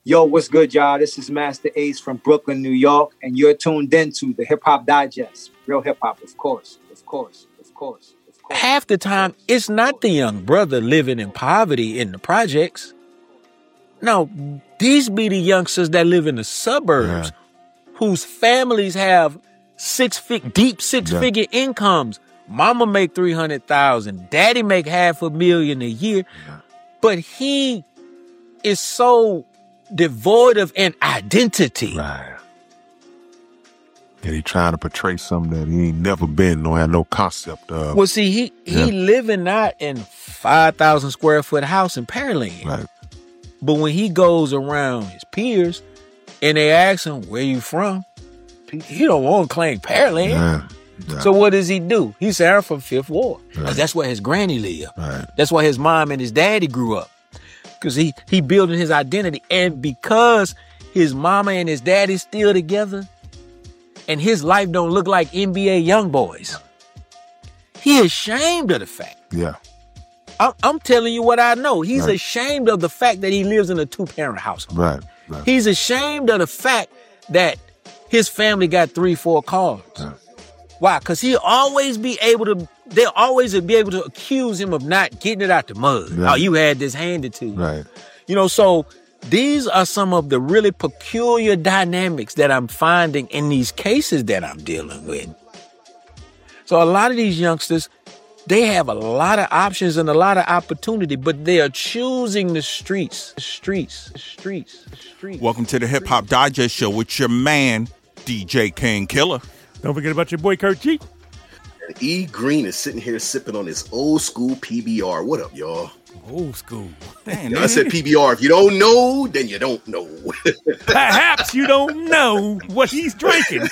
Yo, what's good, y'all? This is Master Ace from Brooklyn, New York, and you're tuned into the Hip Hop Digest. Real hip hop, of course. Half the time, it's not the young brother living in poverty in the projects. No, these be the youngsters that live in the suburbs whose families have deep six-figure incomes. Mama make $300,000. Daddy make $500,000 a year. But he is so devoid of an identity. Right. And he trying to portray something that he ain't never been, don't have no concept of. Well, see, he living not in 5,000 square foot house in Pearland. Right. But when he goes around his peers and they ask him, where you from? He don't want to claim Pearland. Yeah. So what does he do? He said, I'm from Fifth Ward. Right. That's where his granny lived. Right. That's where his mom and his daddy grew up. Because he building his identity. And because his mama and his daddy still together and his life don't look like NBA young boys, he ashamed of the fact. Yeah. I'm telling you what I know. He's ashamed of the fact that he lives in a 2-parent household. Right. He's ashamed of the fact that his family got 3-4 cars. Right. Why? Because they'll always be able to accuse him of not getting it out the mud. Right. Oh, you had this handed to you. Right. You know, so these are some of the really peculiar dynamics that I'm finding in these cases that I'm dealing with. So a lot of these youngsters, they have a lot of options and a lot of opportunity, but they are choosing the streets. Welcome to the Hip Hop Digest Show with your man, DJ King Killer. Don't forget about your boy, Kurt G. And E Green is sitting here sipping on his old school PBR. What up, y'all? Old school. Damn, I said PBR. If you don't know, then you don't know. Perhaps you don't know what he's drinking.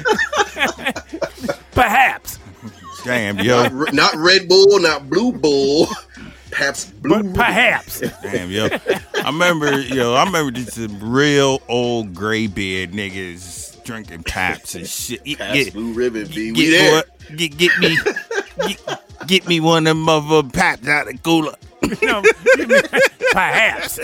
Perhaps. Damn, yo. Not Red Bull, not Blue Bull. Perhaps. Damn, yo. I remember this real old gray beard niggas drinking Paps and shit. Paps Blue Ribbon, B. We there. Get me one of them mother Paps out of the cooler. Perhaps.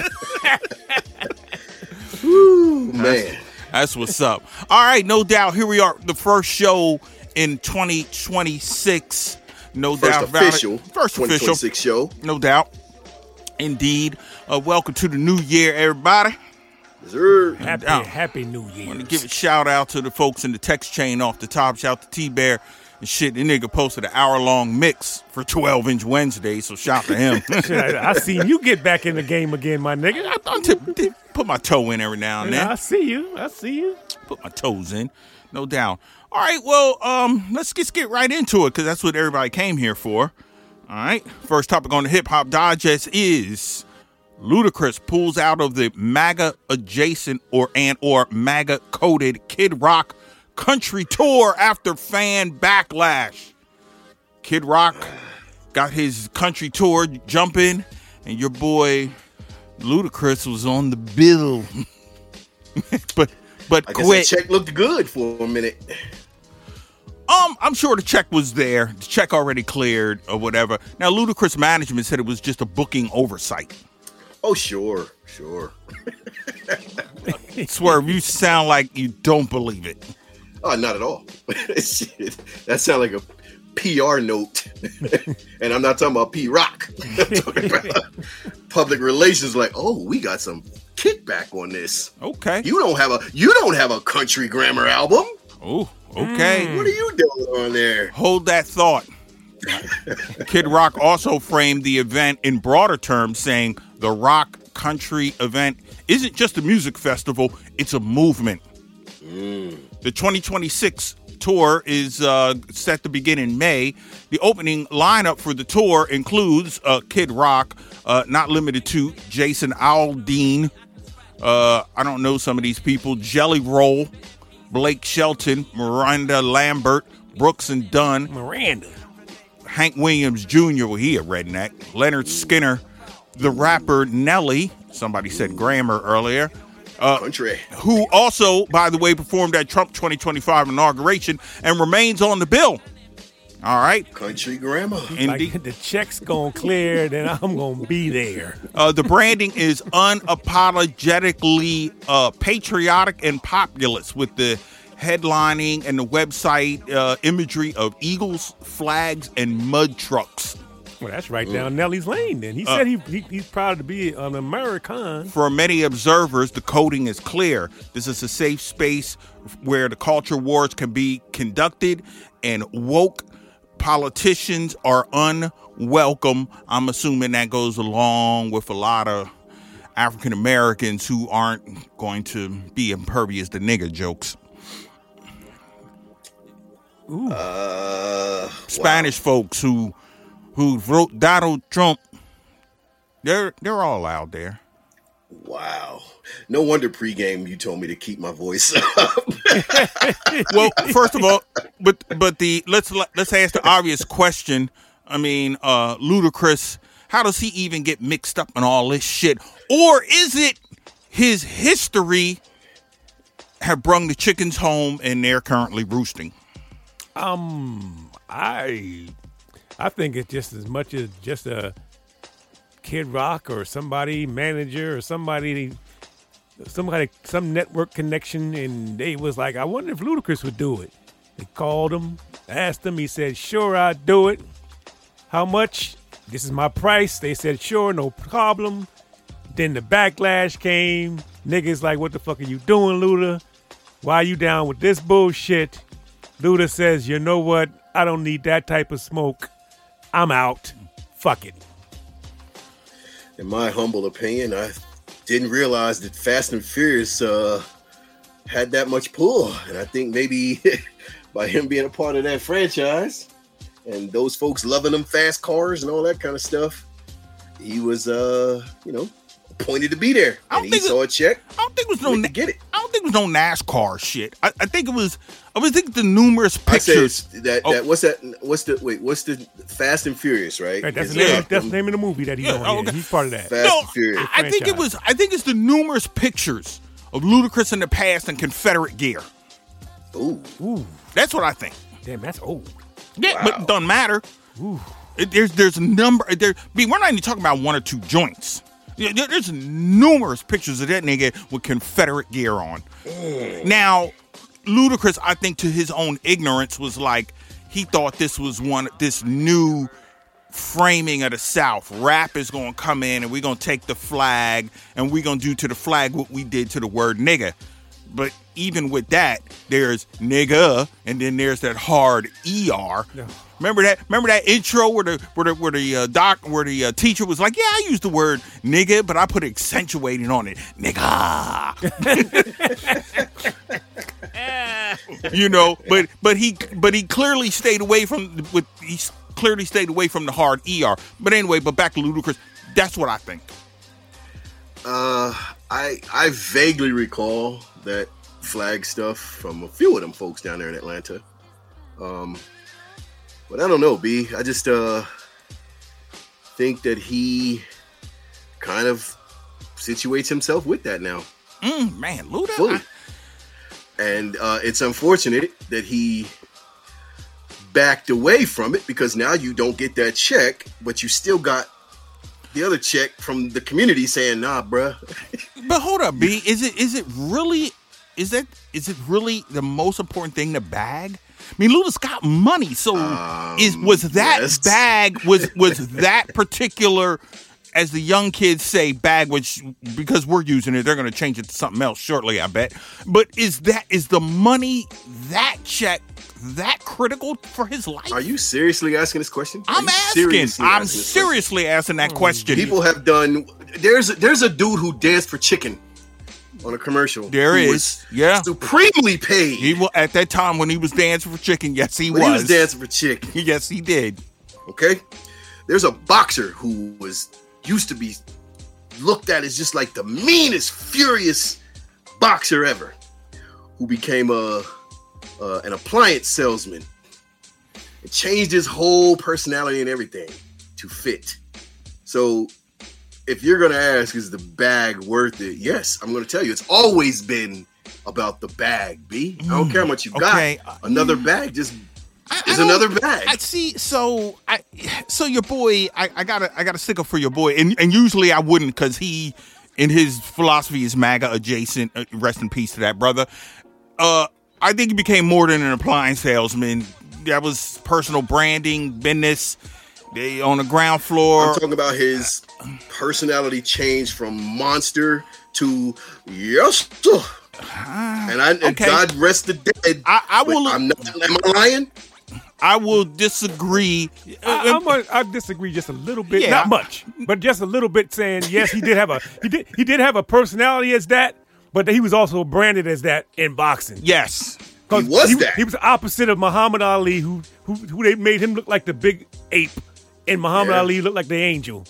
Woo, man. That's what's up. All right, no doubt. Here we are, the first show in 2026. No doubt about it. First official show. No doubt. Indeed. Welcome to the new year, everybody. Sir. Happy New Year. I want to give a shout out to the folks in the text chain off the top. Shout out to T-Bear and shit. The nigga posted an hour-long mix for 12-inch Wednesday, so shout to him. I seen you get back in the game again, my nigga. I put my toe in every now and then. I see you. Put my toes in. No doubt. All right, well, let's just get right into it because that's what everybody came here for. All right, first topic on the Hip Hop Digest is Ludacris pulls out of the MAGA adjacent or MAGA coded Kid Rock country tour after fan backlash. Kid Rock got his country tour jumping, and your boy Ludacris was on the bill, but I quit. guess the check looked good for a minute. I'm sure the check was there. The check already cleared or whatever. Now, Ludacris management said it was just a booking oversight. Oh, sure. Swerve, you sound like you don't believe it. Oh, not at all. Shit, that sounds like a PR note. And I'm not talking about P-Rock. I'm talking about public relations like, oh, we got some kickback on this. Okay. You don't have a country grammar album. Oh, okay. What are you doing on there? Hold that thought. Kid Rock also framed the event in broader terms, saying the rock country event isn't just a music festival, it's a movement. The 2026 tour is set to begin in May. The opening lineup for the tour includes Kid Rock, not limited to Jason Aldean. I don't know some of these people. Jelly Roll, Blake Shelton, Miranda Lambert, Brooks and Dunn. Miranda. Hank Williams Jr., well, he a redneck. Leonard Skinner, the rapper Nelly, somebody said grammar earlier, Country. who also, by the way, performed at Trump 2025 inauguration and remains on the bill. All right. Country grandma. Indeed. Like, the check's gonna clear, then I'm gonna be there. The branding is unapologetically patriotic and populist, with the headlining and the website imagery of eagles, flags, and mud trucks. Well, that's right down Nelly's lane. Then he said he's proud to be an American. For many observers, the coding is clear. This is a safe space where the culture wars can be conducted, and woke politicians are unwelcome. I'm assuming that goes along with a lot of African Americans who aren't going to be impervious to nigger jokes. Spanish folks who wrote Donald Trump, they're all out there. Wow. No wonder pregame you told me to keep my voice up. Well, first of all, but let's ask the obvious question. I mean, Ludacris, how does he even get mixed up in all this shit? Or is it his history have brung the chickens home and they're currently roosting? I think it's just as much as just a Kid Rock or somebody manager or some network connection, and they was like, I wonder if Ludacris would do it. They called him, asked him, he said, sure, I'd do it. How much? This is my price. They said, sure, no problem. Then the backlash came. Niggas like, what the fuck are you doing, Luda? Why are you down with this bullshit? Luda says, you know what? I don't need that type of smoke. I'm out. Fuck it. In my humble opinion, I didn't realize that Fast and Furious had that much pull. And I think maybe by him being a part of that franchise and those folks loving them fast cars and all that kind of stuff, he was, appointed to be there. And he saw a check. I don't think it was no get it. I don't think it was no NASCAR shit. I think it was. I was thinking the numerous pictures. What's the Fast and Furious, right? Right, that's the name of the movie that he's on. Okay. He's part of that. Fast and Furious. I think it's the numerous pictures of Ludacris in the past in Confederate gear. Ooh. That's what I think. Damn, that's old. Yeah, Wow. but it doesn't matter. There's a number. We're not even talking about one or two joints. There's numerous pictures of that nigga with Confederate gear on. Now, Ludacris, I think, to his own ignorance, was like, he thought this was this new framing of the South. Rap is going to come in and we're going to take the flag and we're going to do to the flag what we did to the word nigga. But even with that, there's nigga, and then there's that hard ER. Yeah. Remember that intro where the teacher was like, yeah, I used the word nigga, but I put accentuating on it, nigga. but he clearly stayed away from the hard ER. But anyway, but back to Ludacris, that's what I think. I vaguely recall that flag stuff from a few of them folks down there in Atlanta. But I don't know, B. I just think that he kind of situates himself with that now. Man, Luda. Fully. And it's unfortunate that he backed away from it, because now you don't get that check, but you still got the other check from the community saying, nah, bruh. But hold up, B. Is it really the most important thing to bag? I mean, Luda's got money, so was that particular, as the young kids say, bag, which, because we're using it, they're going to change it to something else shortly, I bet. But is the money, that check, that critical for his life? Are you seriously asking this question? I'm seriously asking that question. People have done. There's a dude who danced for chicken on a commercial. There is, yeah, supremely paid. He will, at that time when he was dancing for chicken. Yes, he was. He was dancing for chicken. Yes, he did. Okay, there's a boxer who used to be looked at as just like the meanest, furious boxer ever, who became an appliance salesman. It changed his whole personality and everything to fit. So if you're going to ask, is the bag worth it? Yes, I'm going to tell you, it's always been about the bag, B. I don't care how much you got. Another bag, just It's another bag. I see. So your boy, I gotta stick up for your boy, and usually I wouldn't, because he, in his philosophy, is MAGA adjacent. Rest in peace to that brother. I think he became more than an appliance salesman. That was personal branding, business. They on the ground floor. I'm talking about his personality change from monster to yes, sir. And okay. God rest the dead. I will. Am I lying? I will disagree. I disagree just a little bit, not much, but just a little bit. Saying yes, he did have a personality as that, but he was also branded as that in boxing. Yes, he was that. He was the opposite of Muhammad Ali, who they made him look like the big ape, and Muhammad Ali looked like the angel.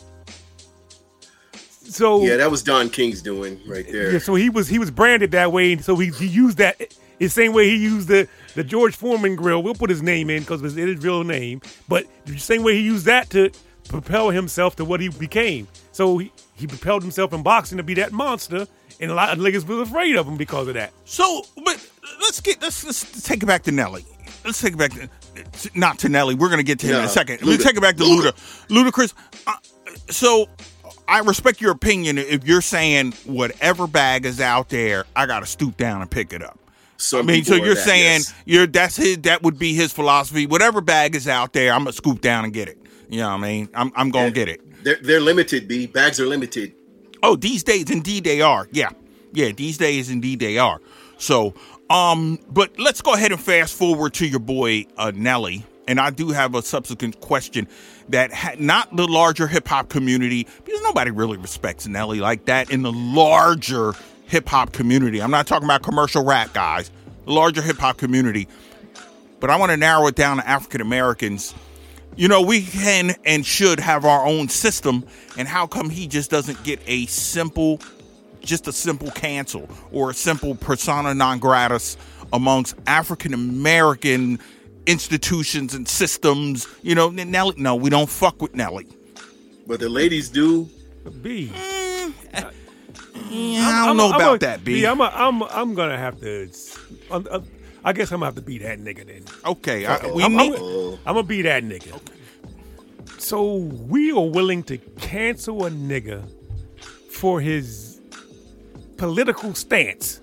So yeah, that was Don King's doing right there. Yeah, so he was branded that way, so he used that the same way he used the George Foreman grill. We'll put his name in because it's his real name, but the same way he used that to propel himself to what he became. So he propelled himself in boxing to be that monster, and a lot of niggas was afraid of him because of that. So, but let's take it back to Nelly. Let's take it back not to Nelly. We're gonna get to him in a second. Let's take it back to Ludacris. So I respect your opinion if you're saying whatever bag is out there, I gotta stoop down and pick it up. So you're saying that would be his philosophy. Whatever bag is out there, I'm gonna scoop down and get it. You know what I mean? I'm gonna get it. They're limited, B. Bags are limited. Oh, these days indeed they are. Yeah. These days indeed they are. So, but let's go ahead and fast forward to your boy Nelly. And I do have a subsequent question that not the larger hip hop community, because nobody really respects Nelly like that in the larger hip hop community. I'm not talking about commercial rap guys, the larger hip hop community. But I want to narrow it down to African Americans. You know, we can and should have our own system. And how come he just doesn't get a simple cancel or a simple persona non gratis amongst African American institutions and systems? You know, Nelly, no, we don't fuck with Nelly. But the ladies do. B. I don't know about that, B. I'm gonna have to. I guess I'm gonna have to be that nigga then. Okay, I'm gonna be that nigga. Okay. So we are willing to cancel a nigga for his political stance.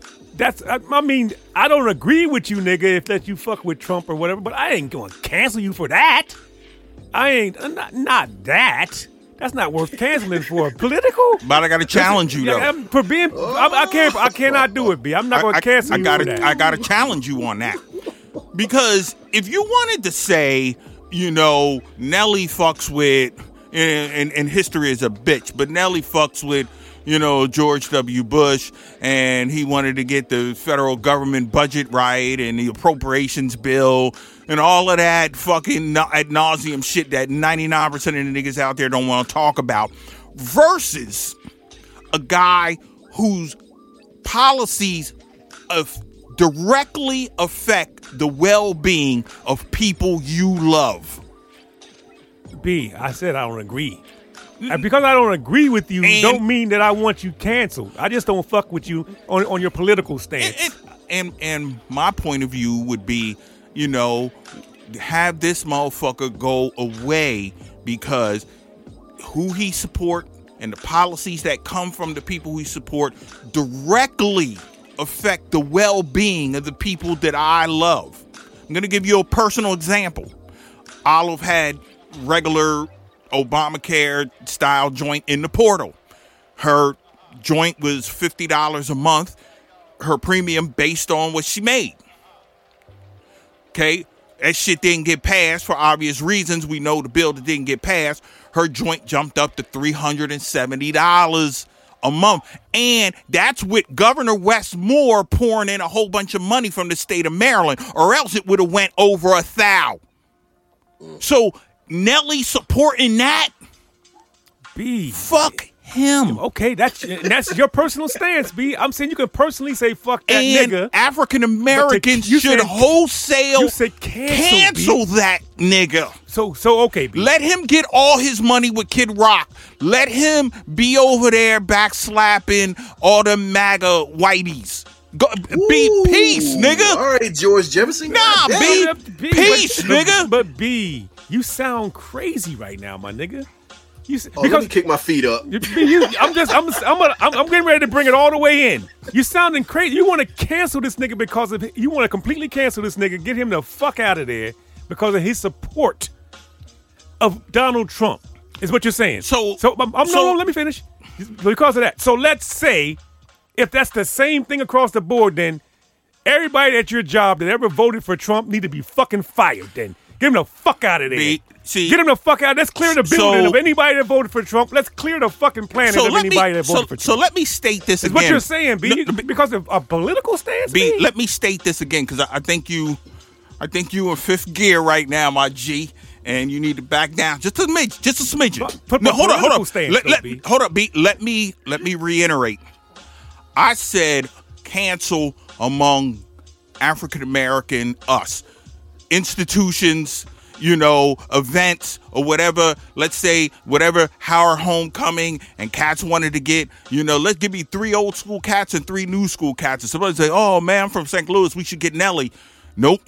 I mean, I don't agree with you, nigga, if that you fuck with Trump or whatever, but I ain't gonna cancel you for that. I ain't not that. That's not worth canceling for. Political? But I got to challenge you, though. For being, I cannot do it, B. I'm not going to cancel you for that. I got to challenge you on that. Because if you wanted to say, you know, Nelly fucks with, and history is a bitch, but Nelly fucks with, you know, George W. Bush, and he wanted to get the federal government budget right and the appropriations bill and all of that fucking ad nauseum shit that 99% of the niggas out there don't want to talk about, versus a guy whose policies directly affect the well-being of people you love. B, I said I don't agree. And because I don't agree with you, don't mean that I want you canceled. I just don't fuck with you on your political stance. And my point of view would be, you know, have this motherfucker go away because who he support and the policies that come from the people he support directly affect the well-being of the people that I love. I'm going to give you a personal example. Olive had regular Obamacare style joint in the portal. Her joint was $50 a month, her premium based on what she made. Okay, that shit didn't get passed for obvious reasons. We know the bill that didn't get passed. Her joint jumped up to $370 a month. And that's with Governor Wes Moore pouring in a whole bunch of money from the state of Maryland, or else it would have went over $1,000. So Nelly supporting that? B. Fuck him. Okay, that's your personal stance, B. I'm saying you can personally say fuck that nigga. African Americans should wholesale cancel that nigga. So okay, B. Let him get all his money with Kid Rock. Let him be over there backslapping all the MAGA whiteys. Go, B, peace, nigga. All right, George Jefferson. Nah, B, peace, nigga. But B, you sound crazy right now, my nigga. Let me kick my feet up. I'm getting ready to bring it all the way in. You sounding crazy. You want to cancel this nigga because of you want to completely cancel this nigga, get him the fuck out of there because of his support of Donald Trump. Is what you're saying. No, let me finish. Because of that. So let's say if that's the same thing across the board, then everybody at your job that ever voted for Trump need to be fucking fired. Then get him the fuck out of there. Get him the fuck out. Let's clear the building of anybody that voted for Trump. Let's clear the fucking planet of anybody that voted for Trump. So let me state this again. What you're saying, B, because of a political stance. B, let me state this again because I think you in fifth gear right now, my G. And you need to back down just a smidgen. Hold up. Hold up, B. Let me reiterate. I said cancel among African American us institutions, events or whatever. Let's say whatever Howard homecoming and cats wanted to get. Let's give me 3 old school cats and 3 new school cats. And somebody say, "Oh man, I'm from St. Louis. We should get Nelly." Nope.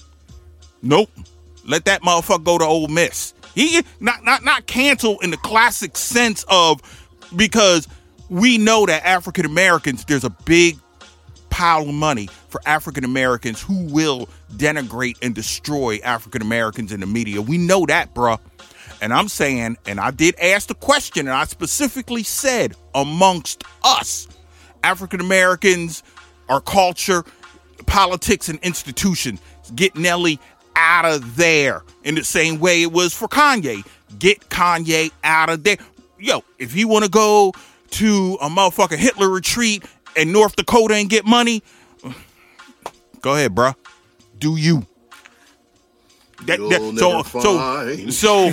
Let that motherfucker go to Ole Miss. He not cancel in the classic sense of because we know that African Americans, there's a big pile of money for African Americans who will denigrate and destroy African Americans in the media. We know that, bruh. And I'm saying, and I did ask the question, and I specifically said amongst us, African Americans, our culture, politics, and institutions, get Nelly out of there in the same way it was for Kanye. Get Kanye out of there. Yo, if you want to go to a motherfucking Hitler retreat in North Dakota and get money, go ahead, bruh. Do you. So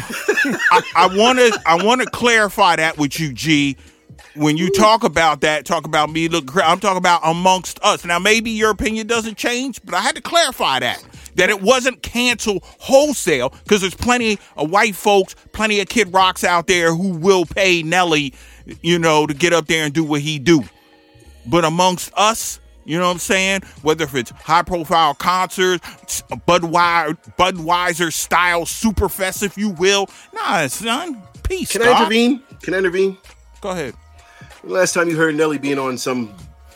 I want to clarify that with you, G. When you talk about that, talk about me, I'm talking about amongst us. Now, maybe your opinion doesn't change, but I had to clarify that it wasn't canceled wholesale because there's plenty of white folks, plenty of Kid Rocks out there who will pay Nelly, to get up there and do what he do. But amongst us, you know what I'm saying? Whether if it's high-profile concerts, Budweiser style Superfest, if you will. Nah, son. Peace. Can I intervene? Go ahead. Last time you heard Nelly being on some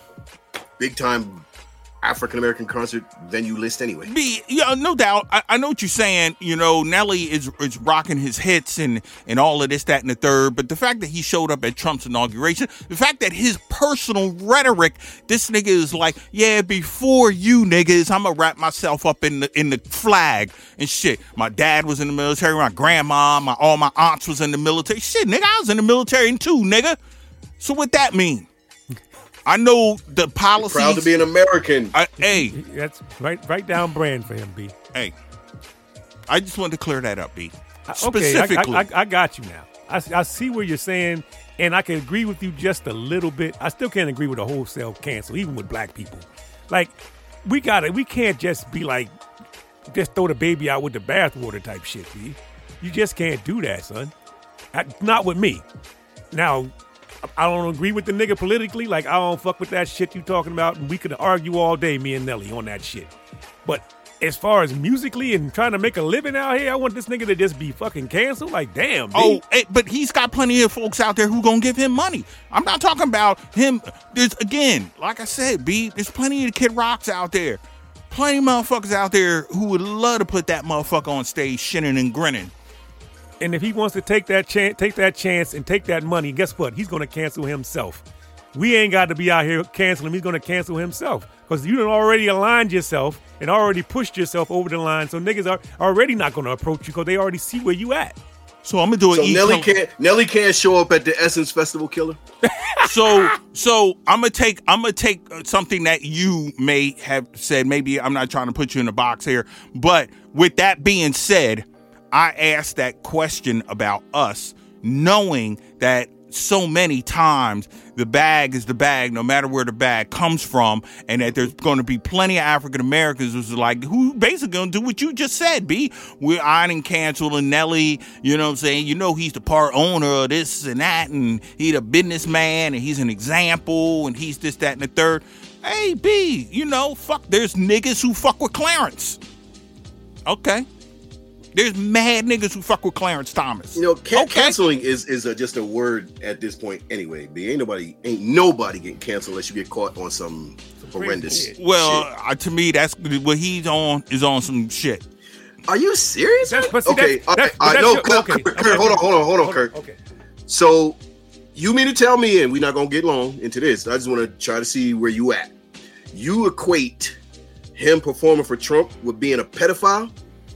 big-time African-American concert venue list anyway. Yeah, no doubt. I know what you're saying. Nelly is rocking his hits and all of this, that, and the third. But the fact that he showed up at Trump's inauguration, the fact that his personal rhetoric, this nigga is like, yeah, before you niggas, I'm going to wrap myself up in the flag and shit. My dad was in the military. My grandma, all my aunts was in the military. Shit, nigga, I was in the military too, nigga. So what that mean? I know the policies. Proud to be an American. Hey, that's right down brand for him, B. Hey, I just wanted to clear that up, B. Specifically, I got you now. I see where you're saying, and I can agree with you just a little bit. I still can't agree with a wholesale cancel, even with black people. Like, we can't just be like, just throw the baby out with the bathwater type shit, B. You just can't do that, son. Not with me. Now, I don't agree with the nigga politically. Like, I don't fuck with that shit you talking about. And we could argue all day, me and Nelly, on that shit. But as far as musically and trying to make a living out here, I want this nigga to just be fucking canceled. Like, damn, B. But he's got plenty of folks out there who gonna give him money. I'm not talking about him. There's, again, like I said, B, there's plenty of Kid Rocks out there. Plenty of motherfuckers out there who would love to put that motherfucker on stage shinning and grinning. And if he wants to take that chance and take that money, guess what? He's going to cancel himself. We ain't got to be out here canceling him. He's going to cancel himself because you done already aligned yourself and already pushed yourself over the line. So niggas are already not going to approach you because they already see where you at. So I'm gonna do it. Nelly can't show up at the Essence Festival, killer. So I'm gonna take something that you may have said. Maybe I'm not trying to put you in a box here, but with that being said, I asked that question about us, knowing that so many times the bag is the bag, no matter where the bag comes from, and that there's going to be plenty of African Americans who's like, who basically going to do what you just said, B. We're ironing, canceling Nelly, you know what I'm saying? You know, he's the part owner of this and that, and he's a businessman, and he's an example, and he's this, that, and the third. Hey, B, you know, fuck, there's niggas who fuck with Clarence. Okay. There's mad niggas who fuck with Clarence Thomas. You know, canceling is just a word at this point anyway. B. Ain't nobody getting canceled unless you get caught on some horrendous shit. Well, to me, that's what he's on is on some shit. Are you serious? Okay, I know. Kurt, hold on, Kurt. Okay. So you mean to tell me, and we're not gonna get long into this, I just want to try to see where you at. You equate him performing for Trump with being a pedophile?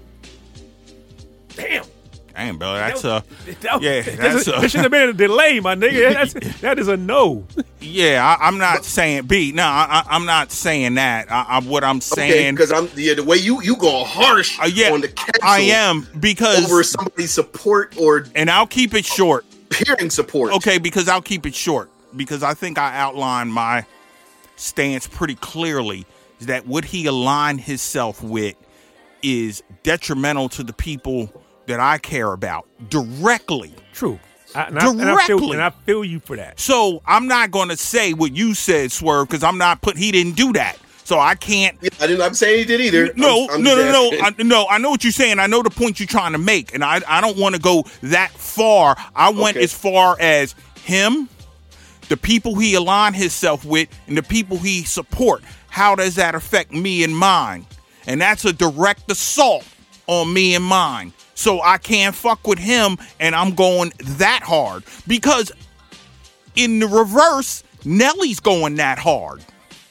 Damn, bro, that's there should have been a delay, my nigga. That is a no. Yeah, I'm not saying B. No, I'm not saying that. What I'm saying, because the way you go harsh on the cancel. I am, because over somebody's support and I'll keep it short. Peering support. Okay, because I'll keep it short because I think I outlined my stance pretty clearly. Is that what he aligned himself with is detrimental to the people that I care about directly. True. Directly. And I feel you for that. So I'm not going to say what you said, Swerve, because he didn't do that. So I can't. Yeah, I'm saying he did either. No. I know what you're saying. I know the point you're trying to make. And I don't want to go that far. I went as far as him, the people he aligned himself with, and the people he support. How does that affect me and mine? And that's a direct assault on me and mine. So I can't fuck with him, and I'm going that hard. Because in the reverse, Nelly's going that hard.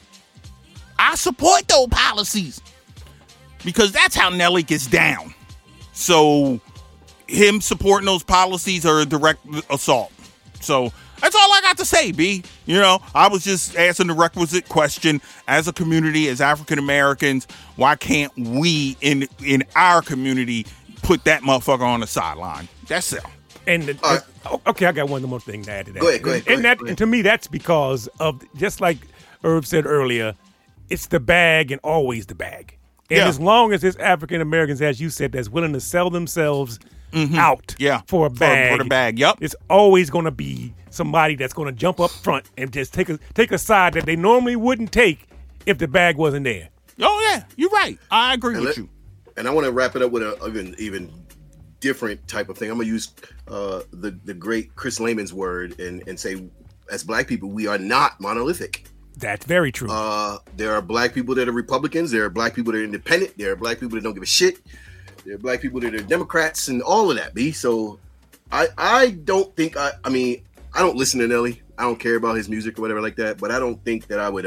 I support those policies. Because that's how Nelly gets down. So him supporting those policies are a direct assault. So that's all I got to say, B. You know, I was just asking the requisite question as a community, as African Americans, why can't we in our community put that motherfucker on the sideline? That's it. And okay, I got one more thing to add to that. Go ahead. And to me, that's because of, just like Herb said earlier, it's the bag and always the bag. And as long as there's African Americans, as you said, that's willing to sell themselves out for a bag, for the bag, yep, it's always going to be somebody that's going to jump up front and just take a side that they normally wouldn't take if the bag wasn't there. Oh yeah, you're right. I agree with you. And I want to wrap it up with an even different type of thing. I'm gonna use the great Chris Layman's word and say, as Black people, we are not monolithic. That's very true. There are Black people that are Republicans. There are Black people that are independent. There are Black people that don't give a shit. There are Black people that are Democrats and all of that. B. So I don't think I mean I don't listen to Nelly. I don't care about his music or whatever like that. But I don't think that I would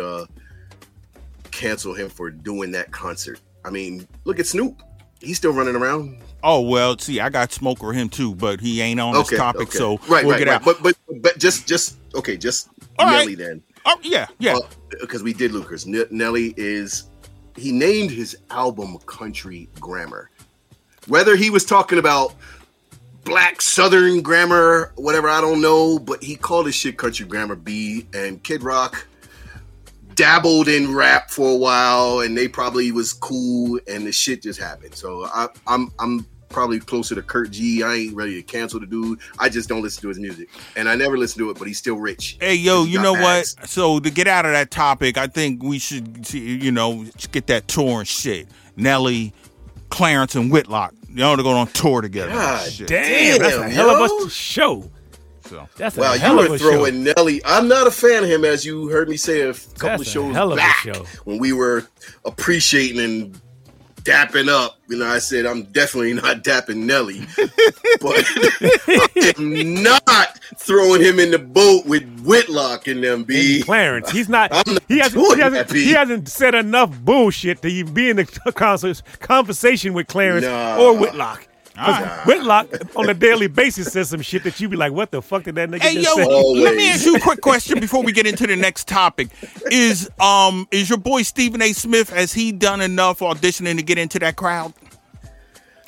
cancel him for doing that concert. I mean, look at Snoop. He's still running around. Oh well, see, I got smoke for him too, but he ain't on this topic, so we'll get out. But just Nelly right. then. Oh yeah. Because we did Lucas. Nelly he named his album Country Grammar. Whether he was talking about Black Southern grammar, whatever, I don't know, but he called his shit Country Grammar B. And Kid Rock dabbled in rap for a while, and they probably was cool, and the shit just happened. So I'm probably closer to Kurt G. I ain't ready to cancel the dude. I just don't listen to his music, and I never listen to it. But he's still rich. Hey, yo, you know what? So to get out of that topic, I think we should, get that tour and shit. Nelly, Clarence, and Whitlock. They're going on tour together. God damn, that's a hell of a show. So. That's a hell of a show. You were throwing Nelly. I'm not a fan of him, as you heard me say a couple of shows back when we were appreciating and dapping up. I said I'm definitely not dapping Nelly, but I am not throwing him in the boat with Whitlock and them. B. And Clarence, he's not. He hasn't said enough bullshit to even be in the conversation with Clarence or Whitlock. Whitlock on a daily basis says some shit that you be like, what the fuck did that nigga just say? Let me ask you a quick question before we get into the next topic. Is your boy Stephen A. Smith, has he done enough auditioning to get into that crowd?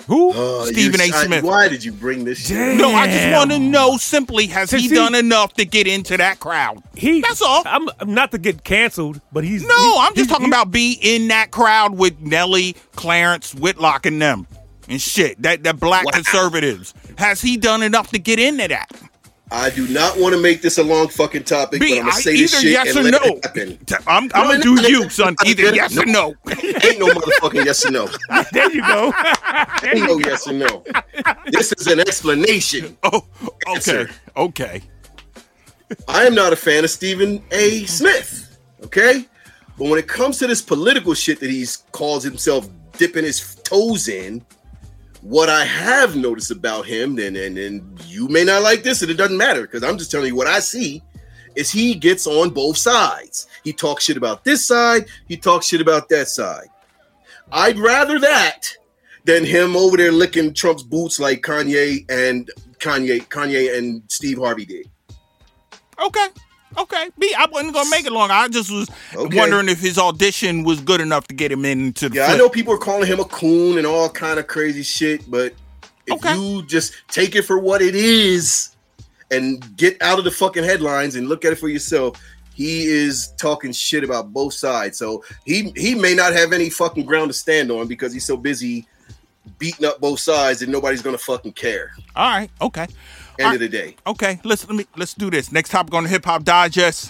Who? Stephen A. Smith. Why did you bring this shit? Damn. No, I just want to know simply, has he done enough to get into that crowd? That's all. I'm not to get canceled, but I'm just talking about be in that crowd with Nelly, Clarence, Whitlock, and them and shit. That black conservatives. Has he done enough to get into that? I do not want to make this a long fucking topic, but I'm gonna say this shit yes and or let no. it happen. I'm gonna do you, son. Either yes or no. Ain't no motherfucking yes or no. There you go. Ain't no yes or no. This is an explanation. Oh, okay. Answer. Okay. I am not a fan of Stephen A. Smith, okay? But when it comes to this political shit that he's calls himself dipping his toes in, what I have noticed about him, and you may not like this, and it doesn't matter, because I'm just telling you what I see, is he gets on both sides. He talks shit about this side, he talks shit about that side. I'd rather that than him over there licking Trump's boots like Kanye and Steve Harvey did. Okay. I wasn't gonna make it long. I just was wondering if his audition was good enough to get him into the flip. I know people are calling him a coon and all kind of crazy shit, but if you just take it for what it is and get out of the fucking headlines and look at it for yourself, he is talking shit about both sides. So he may not have any fucking ground to stand on because he's so busy beating up both sides and nobody's gonna fucking care. All right, okay. End of the day. Okay, let's do this. Next topic on the Hip Hop Digest.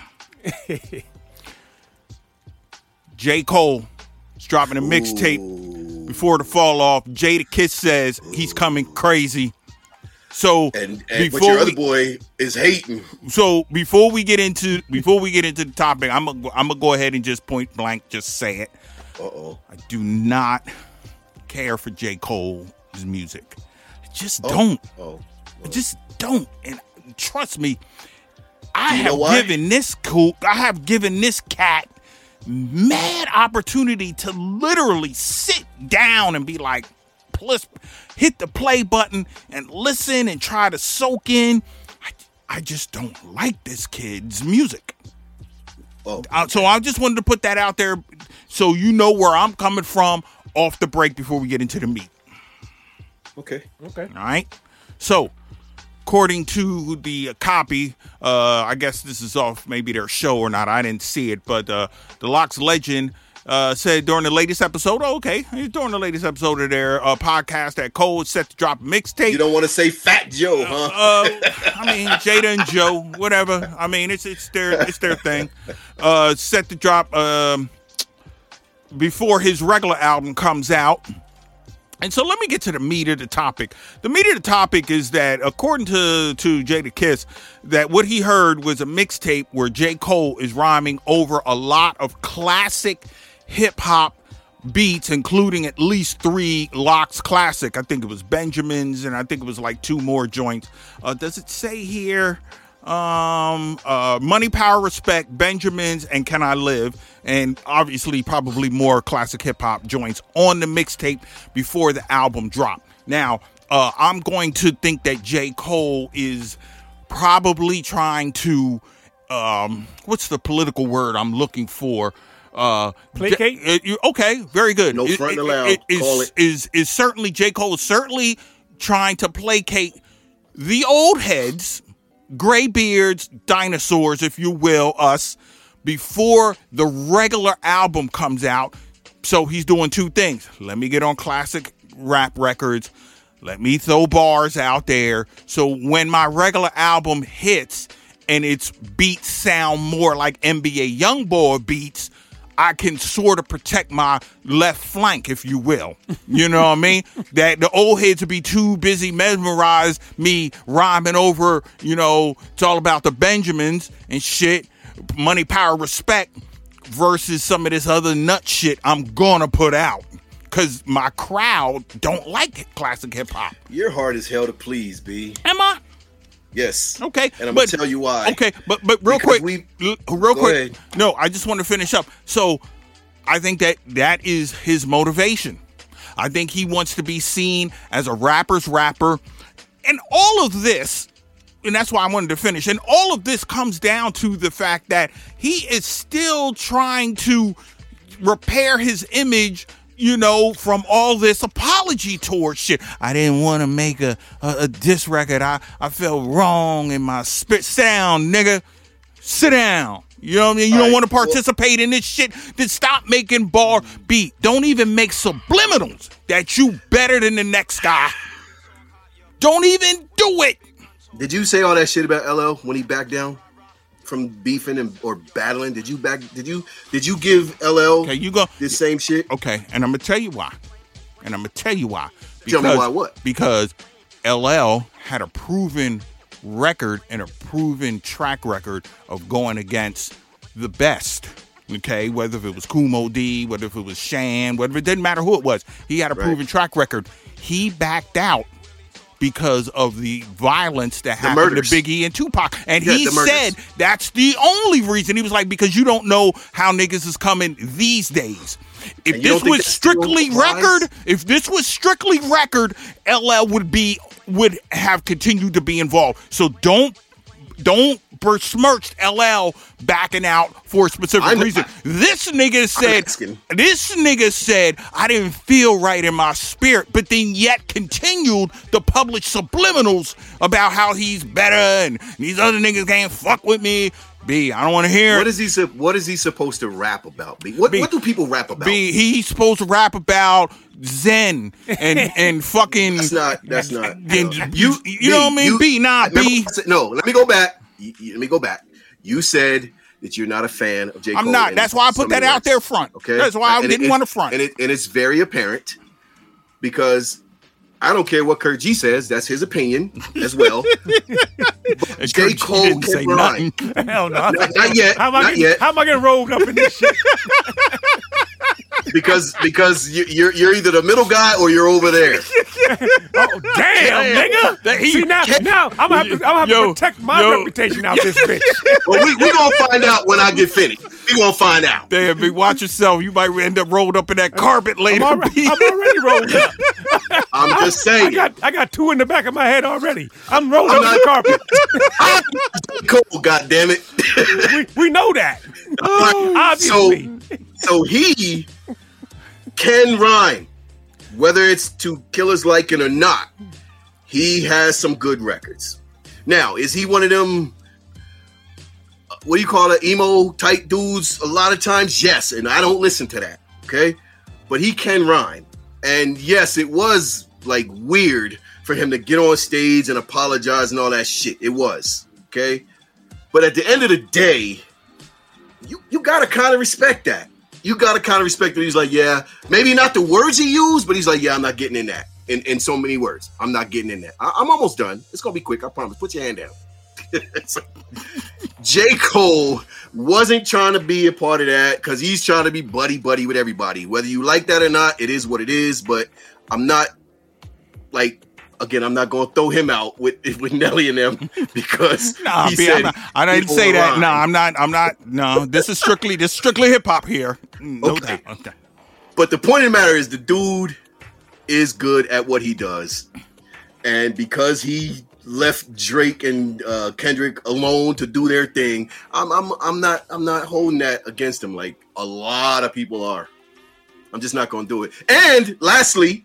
J. Cole is dropping a mixtape before the fall off. Jadakiss says he's coming crazy. So and but your other boy is hating. So before we get into the topic, I'm gonna go ahead and just point blank just say it. I do not care for J. Cole's music. I just don't. I just don't. And trust me, I have given this cat mad opportunity to literally sit down and be like, hit the play button and listen and try to soak in. I just don't like this kid's music. So I just wanted to put that out there so you know where I'm coming from off the break before we get into the meat. Okay. All right. So, according to the copy, I guess this is off maybe their show or not. I didn't see it, but the Lox legend said during the latest episode, during the latest episode of their podcast that Cole is set to drop a mixtape. You don't want to say Fat Joe, huh? I mean, Jada and Joe, whatever. I mean, it's their thing. Set to drop before his regular album comes out. And so let me get to the meat of the topic. The meat of the topic is that, according to Jadakiss, that what he heard was a mixtape where J. Cole is rhyming over a lot of classic hip-hop beats, including at least 3 Lox classic. I think it was Benjamin's, and I think it was like 2 more joints. Does it say here? Money, Power, Respect, Benjamin's, and Can I Live, and obviously probably more classic hip-hop joints on the mixtape before the album dropped. Now, I'm going to think that J. Cole is probably trying to, what's the political word I'm looking for? Placate? Okay, very good. No front allowed. Call it. Is certainly, J. Cole is certainly trying to placate the old heads, gray beards, dinosaurs, if you will, us, before the regular album comes out. So he's doing 2 things. Let me get on classic rap records. Let me throw bars out there. So when my regular album hits and its beats sound more like NBA Youngboy beats, I can sort of protect my left flank, if you will. You know what I mean? That the old heads would be too busy mesmerized me rhyming over, it's all about the Benjamins and shit, Money, Power, Respect, versus some of this other nut shit I'm gonna put out. Because my crowd don't like classic hip-hop. You're hard as hell to please, B. Am I? Yes. Okay. And I'm going to tell you why. Okay, but real quick. Real quick. Ahead. No, I just want to finish up. So I think that is his motivation. I think he wants to be seen as a rapper's rapper. And all of this, and that's why I wanted to finish, and all of this comes down to the fact that he is still trying to repair his image from all this apology tour shit. I didn't want to make a diss record. I felt wrong in my spit. Sit down, nigga. Sit down. You know what I mean? You don't want to participate in this shit. Then stop making bar beat. Don't even make subliminals that you better than the next guy. Don't even do it. Did you say all that shit about LL when he backed down from beefing or battling? Did you give LL this same shit? Okay, and I'm gonna tell you why. Because, tell me why what? Because LL had a proven record and a proven track record of going against the best. Okay, whether it was Kumo D, whether it was Shan, whether it didn't matter who it was, he had a proven track record. He backed out because of the violence that happened to Biggie and Tupac. And he said that's the only reason. He was like, because you don't know how niggas is coming these days. If this was strictly record, LL would have continued to be involved. So don't besmirch LL backing out for a specific reason. This nigga said, I didn't feel right in my spirit, but then yet continued to publish subliminals about how he's better and these other niggas can't fuck with me. B, I don't want to hear What is he supposed to rap about? B, what do people rap about? B, he's supposed to rap about Zen and fucking. That's not. You know what I mean? B, nah, B. No, let me go back. You said that you're not a fan of J. Cole. I'm not. That's why I put that out there front. Okay, that's why I didn't want to front. And it's very apparent because I don't care what Kurt G says. That's his opinion as well. But J. Cole say nothing. Hell no. Not yet. How am I getting rolled up in this shit? because you're either the middle guy or you're over there. Oh damn, nigga! See now I'm gonna have to protect my reputation out this bitch. Well, we gonna find out when I get finished. We gonna find out. Damn, big, watch yourself. You might end up rolled up in that carpet later. I'm already rolled up. I'm just saying. I got two in the back of my head already. I'm rolled up the carpet. I'm Cole, goddammit. We know that. Obviously. So he can rhyme. Whether it's to Killer's liking or not, he has some good records. Now, is he one of them, what do you call it, emo type dudes? A lot of times, yes, and I don't listen to that, okay? But he can rhyme. And yes, it was like weird for him to get on stage and apologize and all that shit. It was, okay? But at the end of the day, you gotta kind of respect that. You gotta kind of respect that he's like, yeah, maybe not the words he used, but he's like, yeah, I'm not getting in that. In so many words, I'm not getting in that. I'm almost done. It's gonna be quick, I promise. Put your hand down. J. Cole wasn't trying to be a part of that because he's trying to be buddy with everybody. Whether you like that or not, it is what it is. But I'm not like. Again, I'm not going to throw him out with Nelly and them because I didn't say that. No, I'm not. No, this is strictly hip hop here. No doubt. Okay. But the point of the matter is, the dude is good at what he does, and because he left Drake and Kendrick alone to do their thing, I'm not holding that against him like a lot of people are. I'm just not going to do it. And lastly.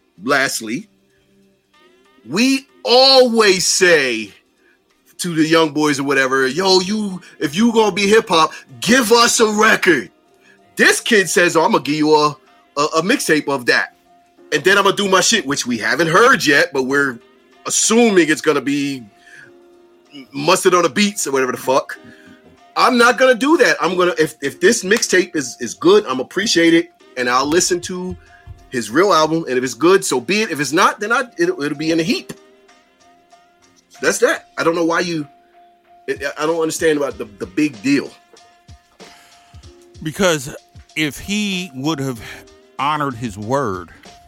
We always say to the young boys or whatever, yo, if you gonna be hip hop, give us a record. This kid says, I'm gonna give you a mixtape of that, and then I'm gonna do my shit, which we haven't heard yet, but we're assuming it's gonna be mustard on the beats or whatever the fuck. I'm not gonna do that. I'm gonna if this mixtape is good, I'm appreciate it, and I'll listen to his real album, and if it's good, so be it. If it's not, then it'll be in a heap. That's that. I don't know why I don't understand about the big deal. Because if he would have honored his word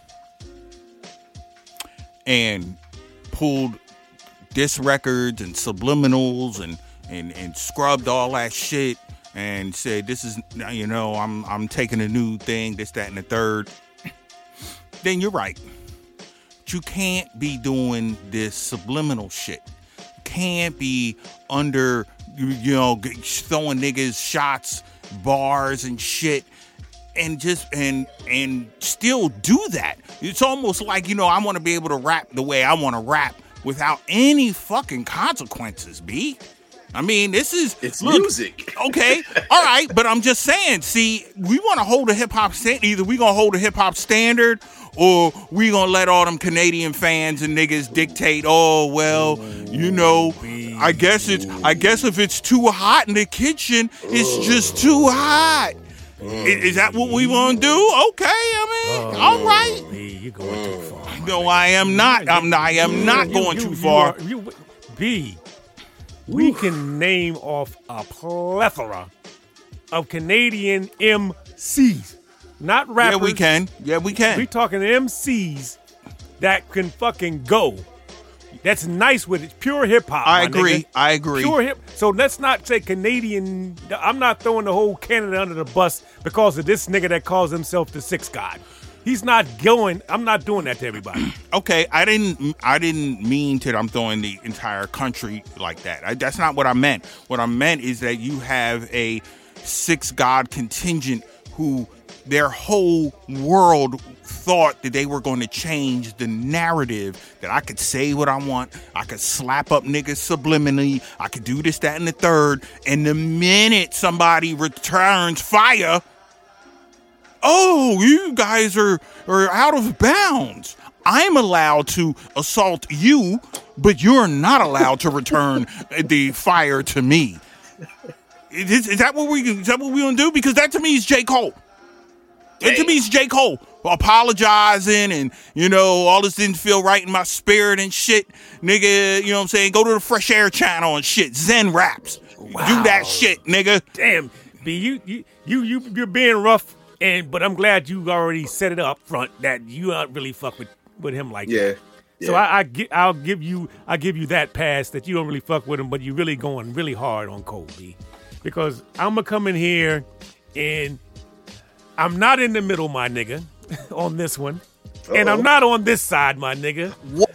and pulled diss records and subliminals and scrubbed all that shit and said, this is, I'm taking a new thing, this, that, and the third, then you're right. But you can't be doing this subliminal shit. You can't be under, throwing niggas shots, bars and shit and still do that. It's almost like, I want to be able to rap the way I want to rap without any fucking consequences, B. I mean, it's music. Okay, all right, but I'm just saying, see, we want to hold a hip-hop standard. Either we going to hold a hip-hop standard or we going to let all them Canadian fans and niggas dictate, I guess if it's too hot in the kitchen, it's just too hot. Is that what we want to do? Okay, I mean, all right. You're going too far. No, I am not. I am not going too far. B, we can name off a plethora of Canadian MCs, not rappers. Yeah, we can. We talking MCs that can fucking go. That's nice with it. Pure hip hop. I agree. Pure hip. So let's not say Canadian. I'm not throwing the whole Canada under the bus because of this nigga that calls himself the Sixth God. He's not going. I'm not doing that to everybody. Okay, I didn't mean that I'm throwing the entire country like that. That's not what I meant. What I meant is that you have a Sixth God contingent who their whole world thought that they were going to change the narrative, that I could say what I want, I could slap up niggas subliminally, I could do this, that, and the third, and the minute somebody returns fire, oh, you guys are out of bounds. I'm allowed to assault you, but you're not allowed to return the fire to me. Is that what we gonna do? Because that to me is J. Cole. It to me is J. Cole apologizing and, all this didn't feel right in my spirit and shit. Nigga, you know what I'm saying? Go to the Fresh Air channel and shit. Zen raps. Wow. Do that shit, nigga. Damn, B, you're being rough, but I'm glad you already set it up front that you don't really fuck with him like that. Yeah. So I'll give you that pass that you don't really fuck with him, but you're really going really hard on Cole, B. Because I'm gonna come in here and I'm not in the middle, my nigga, on this one. Uh-oh. And I'm not on this side, my nigga. What?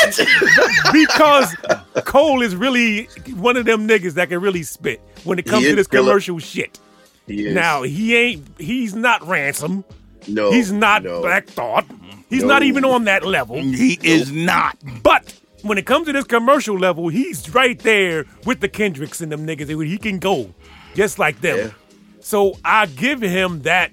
Because Cole is really one of them niggas that can really spit when it comes to this commercial shit. Now, he's not Ransom. No. He's not Black Thought. He's not even on that level. He is not. But when it comes to this commercial level, he's right there with the Kendricks and them niggas. He can go just like them. Yeah. So I give him that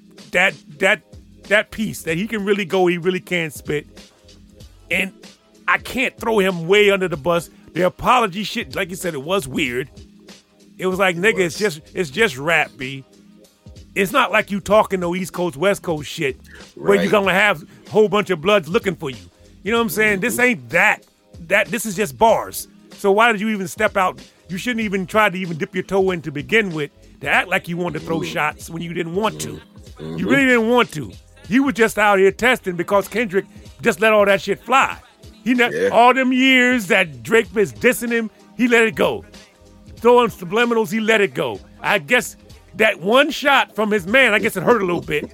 piece that he can really go, he really can spit. And I can't throw him way under the bus. The apology shit, like you said, it was weird. It was like, nigga, it's just rap, B. It's not like you talking no East Coast, West Coast shit where you're gonna have a whole bunch of bloods looking for you. You know what I'm saying? This ain't that. This is just bars. So why did you even step out? You shouldn't even try to even dip your toe in to begin with, to act like you wanted to throw shots when you didn't want to. You really didn't want to. You were just out here testing because Kendrick just let all that shit fly. All them years that Drake was dissing him, he let it go. Throwing subliminals, he let it go. I guess that one shot from his man, I guess it hurt a little bit.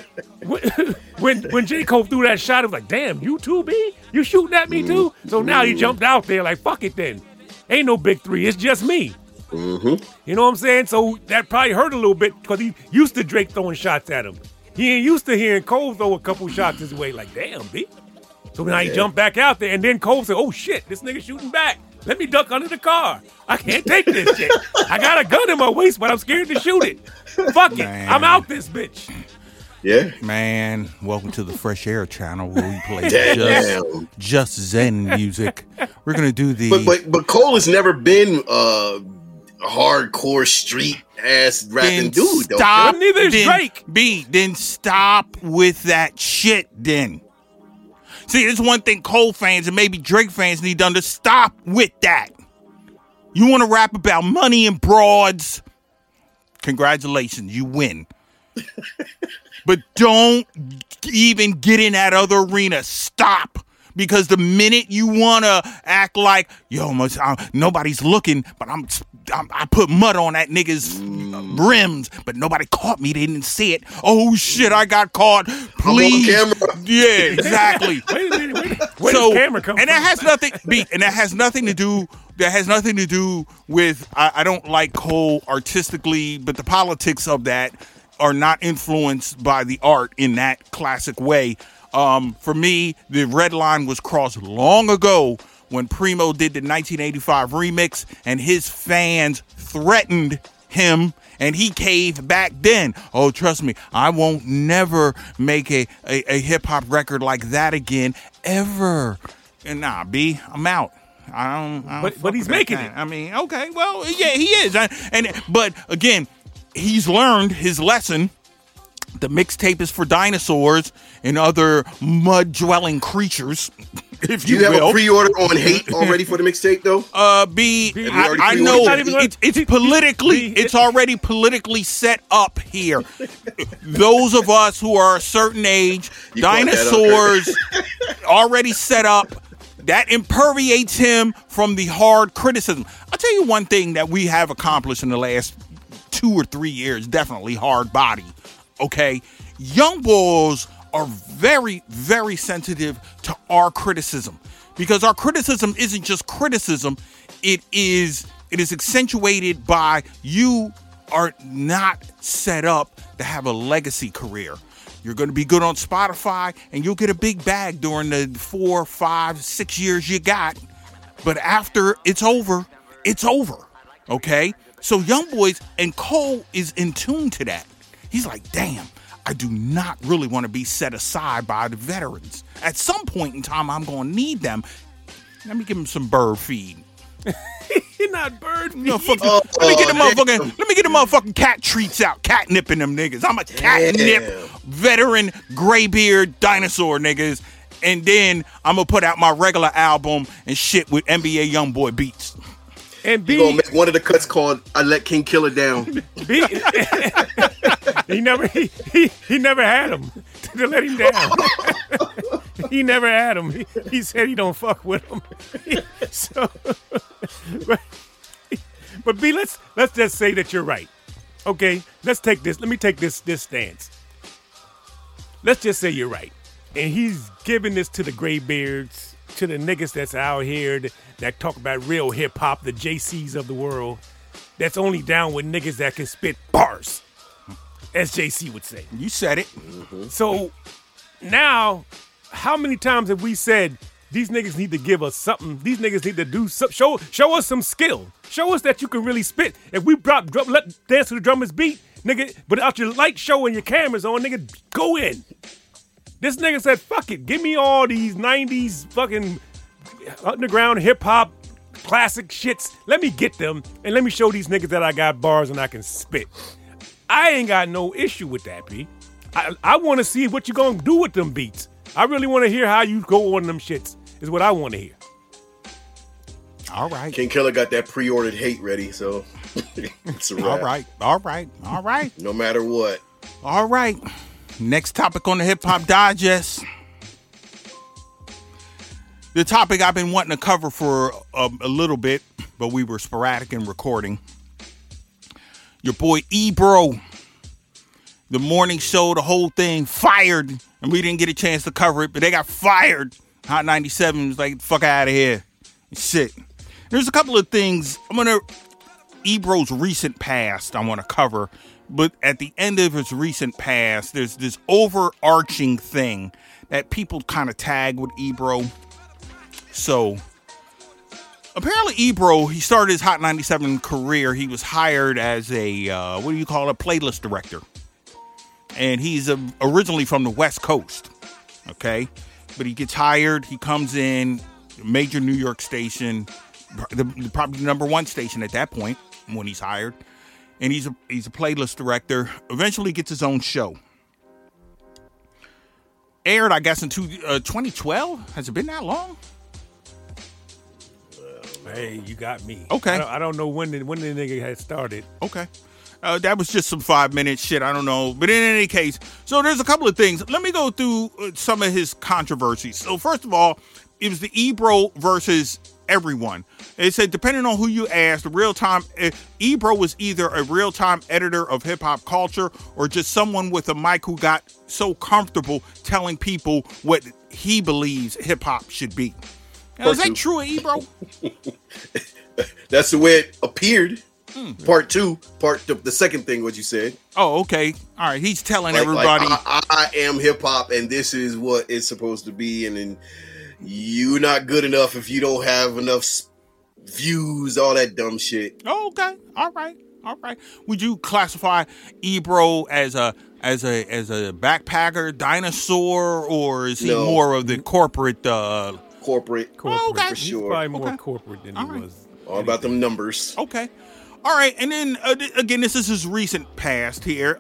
When J. Cole threw that shot, it was like, damn, you too, B? You shooting at me too? So now he jumped out there like, fuck it then. Ain't no big three, it's just me. Mm-hmm. You know what I'm saying? So that probably hurt a little bit because he used to Drake throwing shots at him. He ain't used to hearing Cole throw a couple shots his way like, damn, B. So now he jumped back out there, and then Cole said, oh, shit, this nigga shooting back. Let me duck under the car. I can't take this shit. I got a gun in my waist, but I'm scared to shoot it. Fuck it. I'm out this bitch. Yeah. Man, welcome to the Fresh Air channel where we play just Zen music. We're going to do the... But Cole has never been a hardcore street ass rapping dude. Stop. Neither is Drake. Then stop with that shit then. See, there's one thing Cole fans and maybe Drake fans need to understand. Stop with that. You want to rap about money and broads? Congratulations, you win. But don't even get in that other arena. Stop. Because the minute you want to act like, nobody's looking, but I put mud on that nigga's rims, but nobody caught me. They didn't see it. Oh, shit, I got caught. Please. I'm on camera. Yeah, exactly. Wait a minute. Where does the camera come from? And that has nothing to do with, I don't like Cole artistically, but the politics of that are not influenced by the art in that classic way. For me, the red line was crossed long ago when Primo did the 1985 remix and his fans threatened him and he caved back then. Oh, trust me, I won't never make a hip hop record like that again, ever. And nah, B, I'm out. I don't but he's making it. I mean, okay, well, yeah, he is. But again, he's learned his lesson. The mixtape is for dinosaurs and other mud-dwelling creatures, if you will. Do you have a pre-order on Hate already for the mixtape, though? I know it's politically, it's already politically set up here. Those of us who are a certain age, dinosaurs already set up. That imperviates him from the hard criticism. I'll tell you one thing that we have accomplished in the last 2 or 3 years, definitely hard body. Okay, young bulls are very, very sensitive to our criticism because our criticism isn't just criticism. It is accentuated by you are not set up to have a legacy career. You're going to be good on Spotify and you'll get a big bag during the 4, 5, 6 years you got. But after it's over, it's over. Okay, so young boys, and Cole is in tune to that. He's like, damn, I do not really want to be set aside by the veterans. At some point in time, I'm going to need them. Let me give him some bird feed. You're not bird feed. Let me get the motherfucking cat treats out. Catnipping them niggas. I'm a catnip veteran graybeard dinosaur niggas. And then I'm going to put out my regular album and shit with NBA Youngboy beats. And B, you gonna make one of the cuts called "I Let King Killer Down." B, he never had him to let him down. He never had him. He said he don't fuck with him. So, but B, let's just say that you're right. Okay, let's take this. Let me take this stance. Let's just say you're right, and he's giving this to the graybeards, to the niggas that's out here that talk about real hip-hop, the JCs of the world, that's only down with niggas that can spit bars, as JC would say. You said it. Mm-hmm. So now, how many times have we said, these niggas need to give us something, these niggas need to do something, show us some skill, show us that you can really spit. If we let Dance to the Drummer's beat, nigga, without your light show and your cameras on, nigga, go in. This nigga said, fuck it, give me all these 90s fucking underground hip-hop classic shits. Let me get them, and let me show these niggas that I got bars and I can spit. I ain't got no issue with that, B. I want to see what you gonna do with them beats. I really want to hear how you go on them shits, is what I want to hear. All right. King Killer got that pre-ordered Hate ready, so it's a wrap. All right. No matter what. All right. Next topic on the Hip Hop Digest. The topic I've been wanting to cover for a little bit, but we were sporadic in recording. Your boy Ebro, the morning show, the whole thing, fired, and we didn't get a chance to cover it, but they got fired. Hot 97 was like, fuck out of here. Shit. There's a couple of things. Ebro's recent past I want to cover, but at the end of his recent past, there's this overarching thing that people kind of tag with Ebro. So, apparently Ebro, he started his Hot 97 career. He was hired as a, playlist director. And he's originally from the West Coast, okay? But he gets hired, he comes in, major New York station, probably the number one station at that point when he's hired. And he's a playlist director, eventually gets his own show. Aired, I guess, in 2012? Has it been that long? Hey, you got me. Okay. I don't know when the nigga had started. Okay. That was just some 5-minute shit. I don't know. But in any case, so there's a couple of things. Let me go through some of his controversies. So first of all, it was the Ebro versus everyone. It said, depending on who you ask, Ebro was either a real-time editor of hip-hop culture or just someone with a mic who got so comfortable telling people what he believes hip-hop should be. Now, is that true of Ebro? That's the way it appeared. Part two, the second thing, what you said. Oh, okay. All right. He's telling Like, everybody. I am hip hop, and this is what it's supposed to be. And then you're not good enough if you don't have enough views, all that dumb shit. Oh, okay. All right. Would you classify Ebro as a backpacker dinosaur, or is he more of the corporate? Corporate, oh, okay. For sure. He's probably more corporate than he was. All about them numbers. Okay. All right. And then again, this is his recent past here.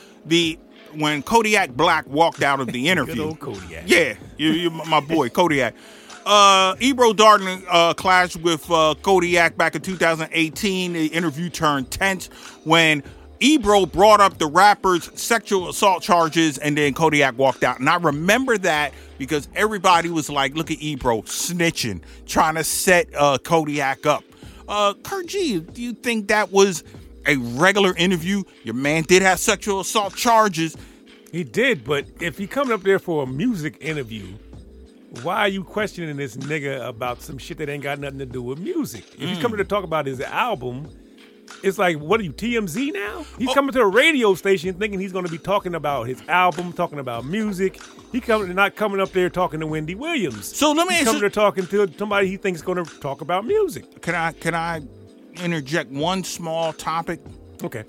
When Kodiak Black walked out of the interview. Good old Kodiak. Yeah, you my boy Kodiak. Ebro Darden clashed with Kodiak back in 2018. The interview turned tense when Ebro brought up the rapper's sexual assault charges, and then Kodiak walked out. And I remember that because everybody was like, look at Ebro snitching, trying to set Kodiak up. Kurt G, do you think that was a regular interview? Your man did have sexual assault charges. He did, but if he coming up there for a music interview, why are you questioning this nigga about some shit that ain't got nothing to do with music? If he's coming to talk about his album, it's like, what are you, TMZ now? He's coming to a radio station thinking he's going to be talking about his album, talking about music. Not coming up there talking to Wendy Williams. So let me He's coming there talking to somebody he thinks is going to talk about music. Can I interject one small topic? Okay.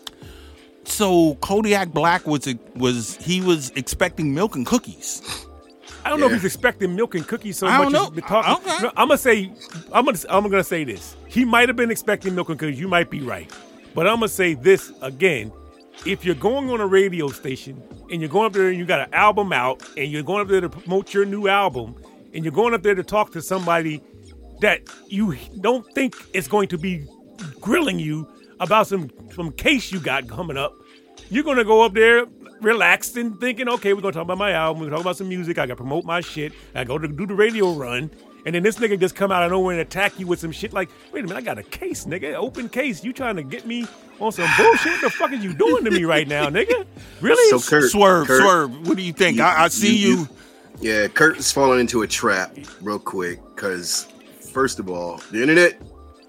So Kodiak Black was expecting milk and cookies. I don't know if he's expecting milk and cookies so I much don't as he's been talking. Okay. No, I'm gonna say this. He might have been expecting milk and cookies. You might be right, but I'm gonna say this again. If you're going on a radio station and you're going up there and you got an album out and you're going up there to promote your new album and you're going up there to talk to somebody that you don't think is going to be grilling you about some case you got coming up, you're gonna go up there relaxed and thinking, okay, we're gonna talk about my album, we're gonna talk about some music, I gotta promote my shit, I go to do the radio run, and then this nigga just come out of nowhere and attack you with some shit like, wait a minute, I got a case, nigga, open case, you trying to get me on some bullshit? What the fuck are you doing to me right now, nigga? Really? So Kurt, Swerve, what do you think? I see you. Yeah, Kurt is falling into a trap real quick, because first of all, the internet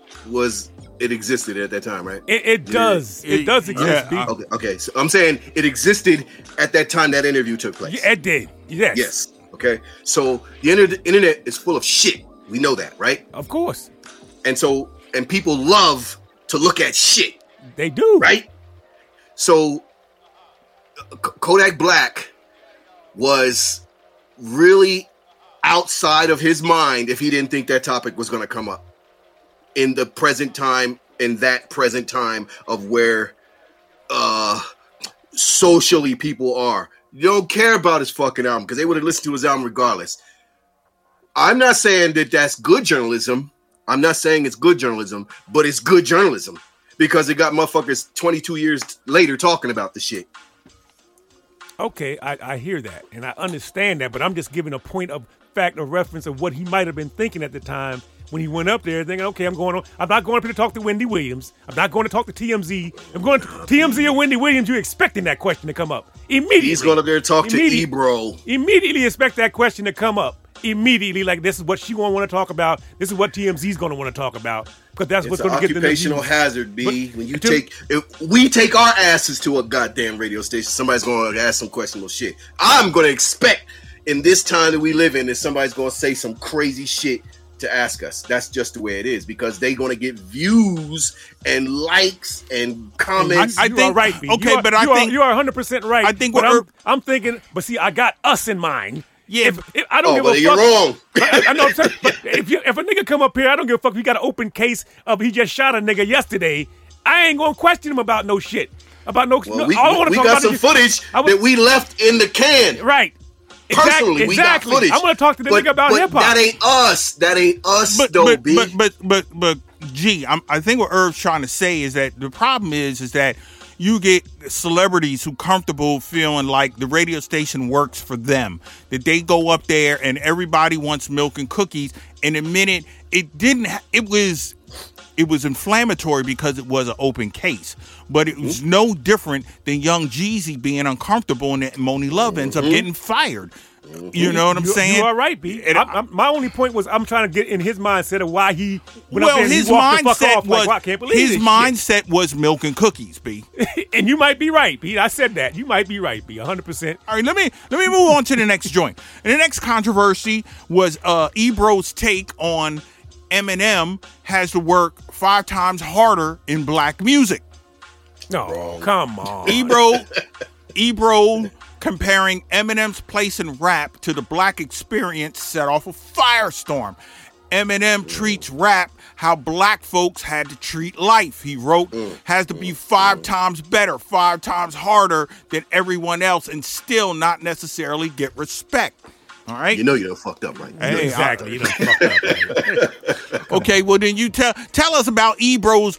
it existed at that time, right? It does. It does exist. Yeah, okay. So I'm saying it existed at that time that interview took place. Yeah, it did. Yes. Yes. Okay. So the internet is full of shit. We know that, right? Of course. And people love to look at shit. They do. Right? So Kodak Black was really outside of his mind if he didn't think that topic was going to come up in that present time of where socially people are. You don't care about his fucking album because they would have listened to his album regardless. I'm not saying that that's good journalism. I'm not saying it's good journalism, but it's good journalism because it got motherfuckers 22 years later talking about the shit. Okay, I hear that and I understand that, but I'm just giving a point of fact or reference of what he might have been thinking at the time when he went up there thinking, okay, I'm not going up here to talk to Wendy Williams. I'm not going to talk to TMZ. I'm going to TMZ or Wendy Williams. You're expecting that question to come up immediately. He's going up there to talk to Ebro. Immediately expect that question to come up. Immediately, like this is what she want to talk about. This is what TMZ's going to want to talk about because that's what's going to get them. Occupational hazard, B. When if we take our asses to a goddamn radio station, somebody's going to ask some questionable shit. I'm going to expect in this time that we live in that somebody's going to say some crazy shit to ask us. That's just the way it is because they're going to get views and likes and comments. I think right. Okay, you are 100% right. I think I'm thinking, but see, I got us in mind. Yeah, if I don't give a fuck. You're wrong. I know. But if a nigga come up here, I don't give a fuck. If he got an open case of he just shot a nigga yesterday, I ain't gonna question him about no shit. About no. Well, we got some footage that we left in the can. Right. Personally, we got footage. I'm gonna talk to the nigga about hip hop. That ain't us. That ain't us, though, B. But G, I think what Irv's trying to say is that the problem is that you get celebrities who comfortable feeling like the radio station works for them, that they go up there and everybody wants milk and cookies. And the minute it was inflammatory because it was an open case, but it was no different than Young Jeezy being uncomfortable and Moni Love ends up getting fired. You know what I'm saying? You are right, B. My only point was I'm trying to get in his mindset of why he. His mindset was milk and cookies, B. And you might be right, B. I said that. You might be right, B. 100%. All right, let me move on to the next joint. And the next controversy was Ebro's take on Eminem has to work 5 times harder in black music. No, come on. Ebro comparing Eminem's place in rap to the black experience set off a firestorm. Eminem treats rap how black folks had to treat life. He wrote, has to be 5 times better, 5 times harder than everyone else and still not necessarily get respect. All right? You know you done fucked up, right? Hey, exactly. You done fucked up, right? Okay, well then you tell us about Ebro's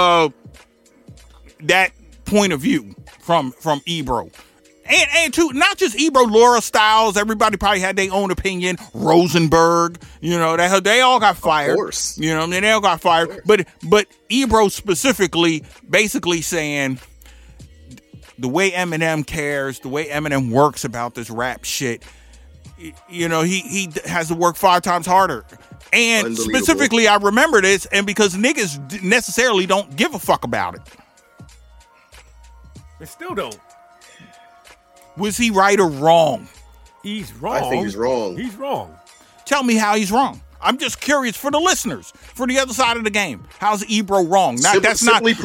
that point of view from Ebro. And too, not just Ebro, Laura Stiles, everybody probably had their own opinion. Rosenberg, you know, they all got fired. Of course. You know what I mean? They all got fired. But Ebro specifically basically saying the way Eminem cares, the way Eminem works about this rap shit, you know, he has to work 5 times harder. And specifically, I remember this, and because niggas necessarily don't give a fuck about it. They still don't. Was he right or wrong? He's wrong. I think he's wrong. He's wrong. Tell me how he's wrong. I'm just curious for the listeners, for the other side of the game. How's Ebro wrong? Simply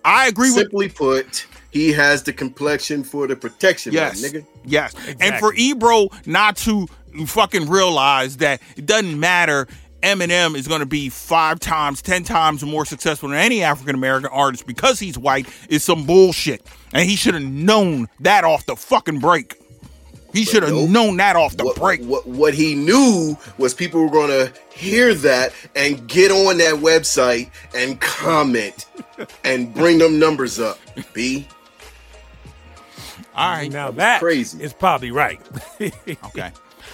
put, he has the complexion for the protection, yes, man, nigga. Yes. Exactly. And for Ebro not to fucking realize that it doesn't matter. Eminem is going to be 5 times, 10 times more successful than any African-American artist because he's white is some bullshit. And he should have known that off the fucking break. He should have known that off the break. What he knew was people were going to hear that and get on that website and comment and bring them numbers up, B. All right. Now that crazy. is probably right. Okay.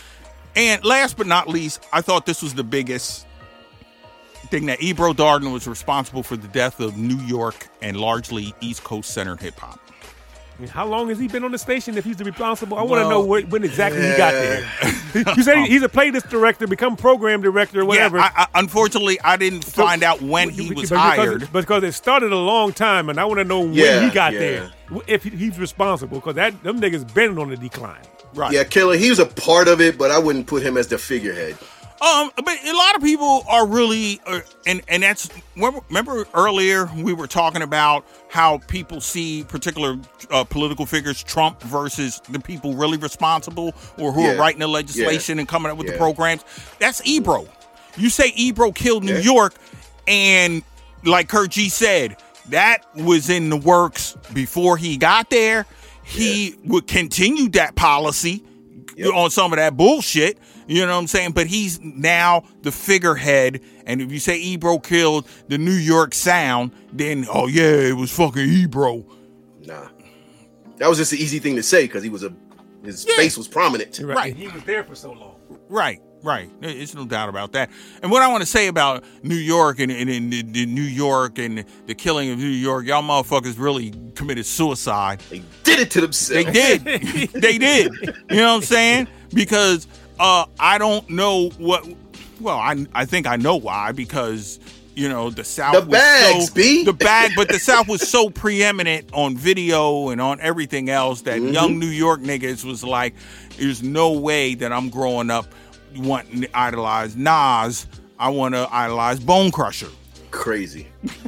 And last but not least, I thought this was the biggest thing, that Ebro Darden was responsible for the death of New York and largely East Coast centered hip hop. How long has he been on the station if he's responsible? I want to know when exactly he got there. You said he's a playlist director, become program director, or whatever. Yeah, unfortunately, I didn't find out when he was hired. Because it started a long time, and I want to know when he got there. If he's responsible, because them niggas been on the decline. Right. Yeah, Killer, he was a part of it, but I wouldn't put him as the figurehead. But a lot of people are really, and that's, remember earlier we were talking about how people see particular political figures, Trump versus the people really responsible or who are writing the legislation and coming up with the programs. That's Ebro. You say Ebro killed New York, and like Kurt G said, that was in the works before he got there. He would continue that policy on some of that bullshit. You know what I'm saying? But he's now the figurehead. And if you say Ebro killed the New York sound, then, oh, yeah, it was fucking Ebro. Nah. That was just an easy thing to say because his face was prominent. Right. He was there for so long. Right. There's no doubt about that. And what I want to say about New York and New York and the killing of New York, y'all motherfuckers really committed suicide. They did it to themselves. They did. They did. You know what I'm saying? Because I don't know what. Well, I think I know why. Because you know the South. The bags, B. The bag, but the South was so preeminent on video and on everything else that young New York niggas was like, "There's no way that I'm growing up wanting to idolize Nas. I want to idolize Bone Crusher." Crazy.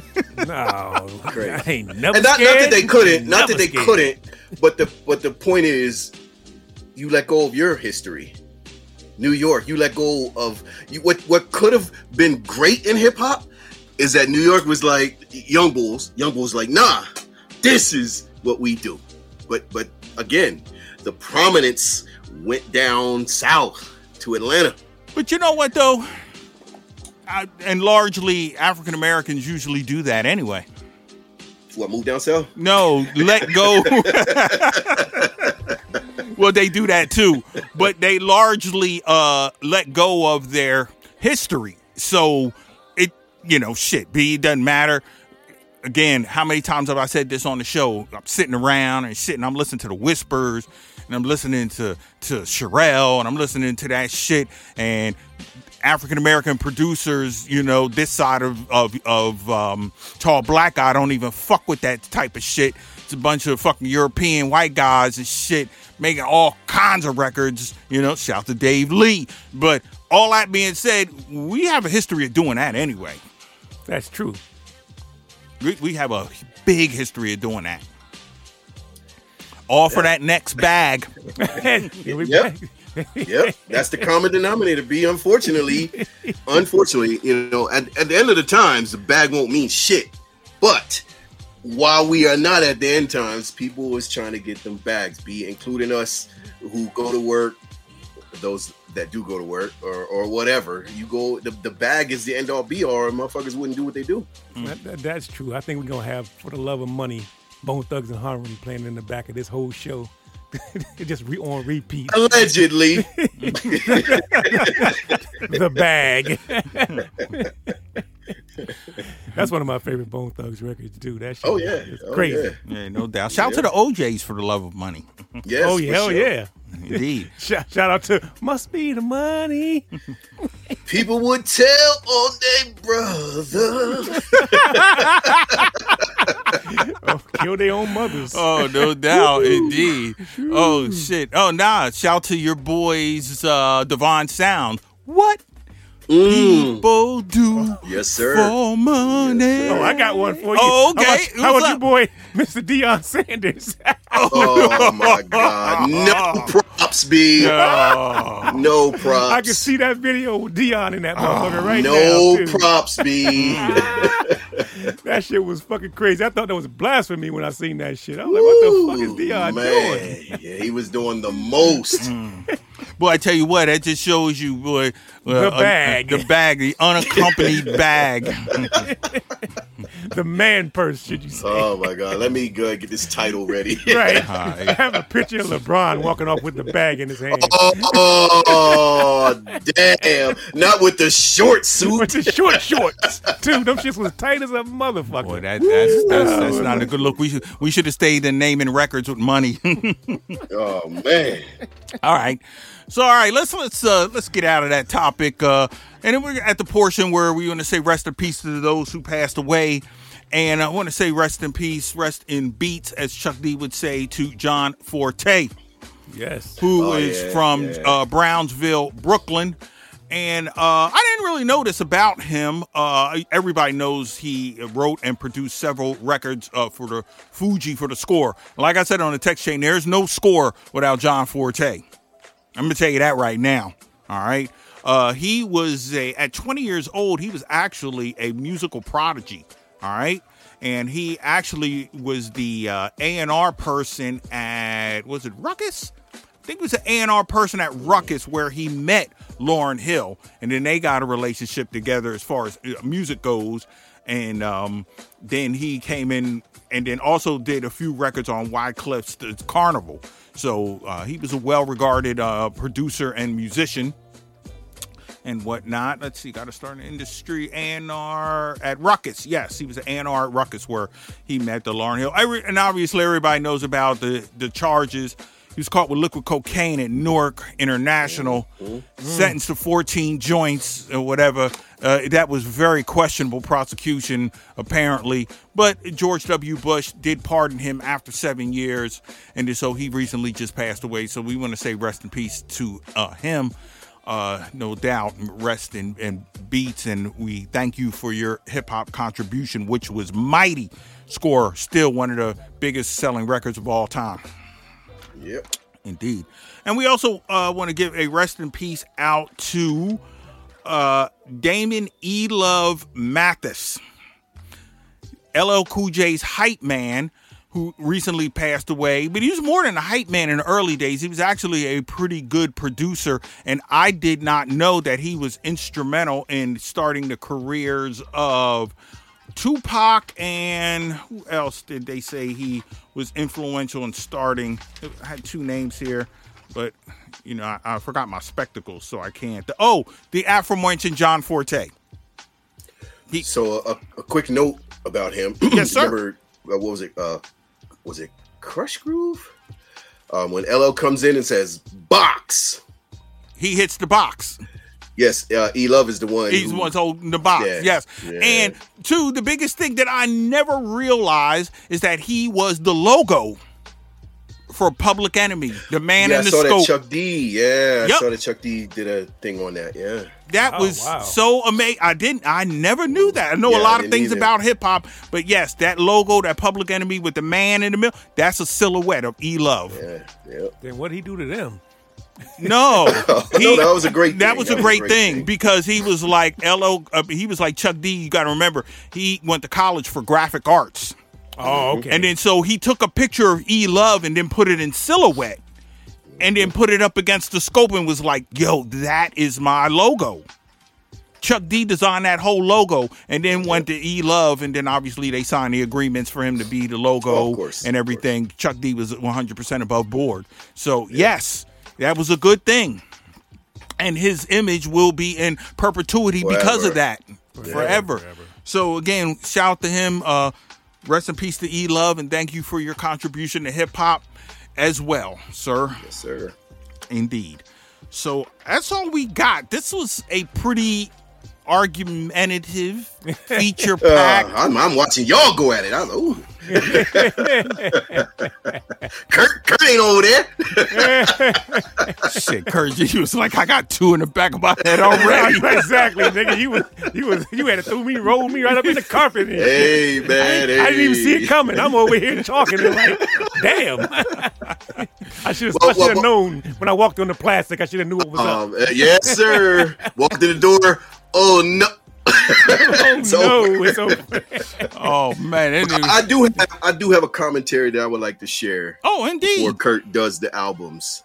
No, crazy. I ain't never. And not that they couldn't. Not that they scared. couldn't. But the point is, you let go of your history. New York, you let go of what could have been great in hip hop is that New York was like Young Bulls like, nah, this is what we do. But again, the prominence went down south to Atlanta. But you know what though? And largely African Americans usually do that anyway. What, move down south? No, let go. Well, they do that too, but they largely let go of their history. So it, it doesn't matter. Again, how many times have I said this on the show? I'm sitting around and I'm listening to the whispers and I'm listening to Sherelle, and I'm listening to that shit, and African American producers, you know, this side of Tall Black Guy don't even fuck with that type of shit. It's a bunch of fucking European white guys and shit making all kinds of records, you know, shout to Dave Lee. But all that being said, we have a history of doing that anyway. That's true. We have a big history of doing that. All for that next bag. Yep. Yep, that's the common denominator. Unfortunately, you know, at the end of the times, the bag won't mean shit. But while we are not at the end times, people is trying to get them bags, including us who go to work, those that do go to work, or whatever. You go, the bag is the end all be all, or motherfuckers wouldn't do what they do. That's true. I think we're gonna have For the Love of Money, Bone Thugs and Harmony playing in the back of this whole show. Just on repeat. Allegedly. The bag. That's one of my favorite Bone Thugs records, too. That shit is crazy. Yeah, no doubt. Shout out to the OJs For the Love of Money. Yes, oh, yeah, hell yeah. Indeed. Shout out to Must Be the Money. People would tell on their brother. Kill their own mothers. Oh, no doubt. Indeed. Oh, shit. Oh, nah. Shout to your boys, Devon Sound. What people do yes, sir. For money. Yes, oh, I got one for you. Oh, okay. How about your boy, Mr. Deion Sanders? Oh, my God. No props, B. No props. I can see that video with Deion in that motherfucker right now. No props, B. That shit was fucking crazy. I thought that was blasphemy when I seen that shit. I was like, what the fuck is Deion doing? Yeah, he was doing the most. Boy, I tell you what, that just shows you, boy, the bag. The unaccompanied bag. The man purse, should you say. Oh, my God. Let me go get this title ready. Right. I have a picture of LeBron walking off with the bag in his hand. Oh, damn. Not with the short suit. With the shorts, too. Them shits was tight as a motherfucker. Boy, that's not a good look. We should have stayed in naming records with money. Oh, man. All right. So, all right, let's get out of that topic. And then we're at the portion where we want to say rest in peace to those who passed away. And I want to say rest in peace, rest in beats, as Chuck D would say, to John Forte. Yes. Who is from Brownsville, Brooklyn. And I didn't really know this about him. Everybody knows he wrote and produced several records for the Fuji for the score. Like I said on the text chain, there's no score without John Forte. I'm going to tell you that right now. All right. He was at 20 years old, he was actually a musical prodigy. All right. And he actually was the A&R person at, was it Ruckus? I think it was an A&R person at Ruckus where he met Lauryn Hill. And then they got a relationship together as far as music goes. And then he came in and then also did a few records on Wyclif's Carnival. So he was a well-regarded producer and musician and whatnot. Let's see, got to start in the industry. A&R at Ruckus. Yes, he was an A&R at Ruckus where he met the Lauryn Hill. And obviously everybody knows about the charges. He was caught with liquid cocaine at Newark International, sentenced to 14 joints or whatever. That was very questionable prosecution, apparently. But George W. Bush did pardon him after 7 years. And so he recently just passed away. So we want to say rest in peace to him. No doubt, rest in beats. And we thank you for your hip-hop contribution, which was mighty. Score, still one of the biggest selling records of all time. Yep. Indeed. And we also want to give a rest in peace out to Damon E. Love Mathis, LL Cool J's hype man, who recently passed away. But he was more than a hype man in the early days. He was actually a pretty good producer. And I did not know that he was instrumental in starting the careers of Tupac, and who else did they say he was influential in starting? I had two names here, but you know, I forgot my spectacles, so I can't. The aforementioned John Forte. So a quick note about him. Yes, sir. Remember, what was it? Was it Crush Groove? When LL comes in and says box, he hits the box. Yes, E-Love is the one. He's the one holding the box. Yeah, yes. Yeah. And two, the biggest thing that I never realized is that he was the logo for Public Enemy, the man in the scope. I saw that Chuck D. Yeah, I saw that Chuck D did a thing on that. Yeah, that was so amazing. I never knew that. I know a lot of things about hip hop, but yes, that logo, that Public Enemy with the man in the middle, that's a silhouette of E-Love. Yeah. Then what did he do to them? No, that was a great thing. That was a great thing because he was like he was like Chuck D. You got to remember, he went to college for graphic arts. Oh, okay. And then so he took a picture of E-Love and then put it in silhouette and then put it up against the scope and was like, yo, that is my logo. Chuck D designed that whole logo and then went to E-Love, and then obviously they signed the agreements for him to be the logo and everything. Chuck D was 100% above board. So, yes, that was a good thing. And his image will be in perpetuity because of that. Forever. So, again, shout out to him. Rest in peace to E-Love, and thank you for your contribution to hip-hop as well, sir. Yes, sir. Indeed. So that's all we got. This was a pretty argumentative, feature-packed. I'm watching y'all go at it. Kurt ain't over there. Shit, Kurt, he was like, I got two in the back of my head already. Exactly, nigga. You had to roll me right up in the carpet. Hey, man. I didn't even see it coming. I'm over here talking and like, damn. I should have known when I walked on the plastic. I should have knew what was up. Yes, sir. Walked in the door. Oh no. It's over. Oh man, I do have a commentary that I would like to share. Oh, indeed. Before Kurt does the albums.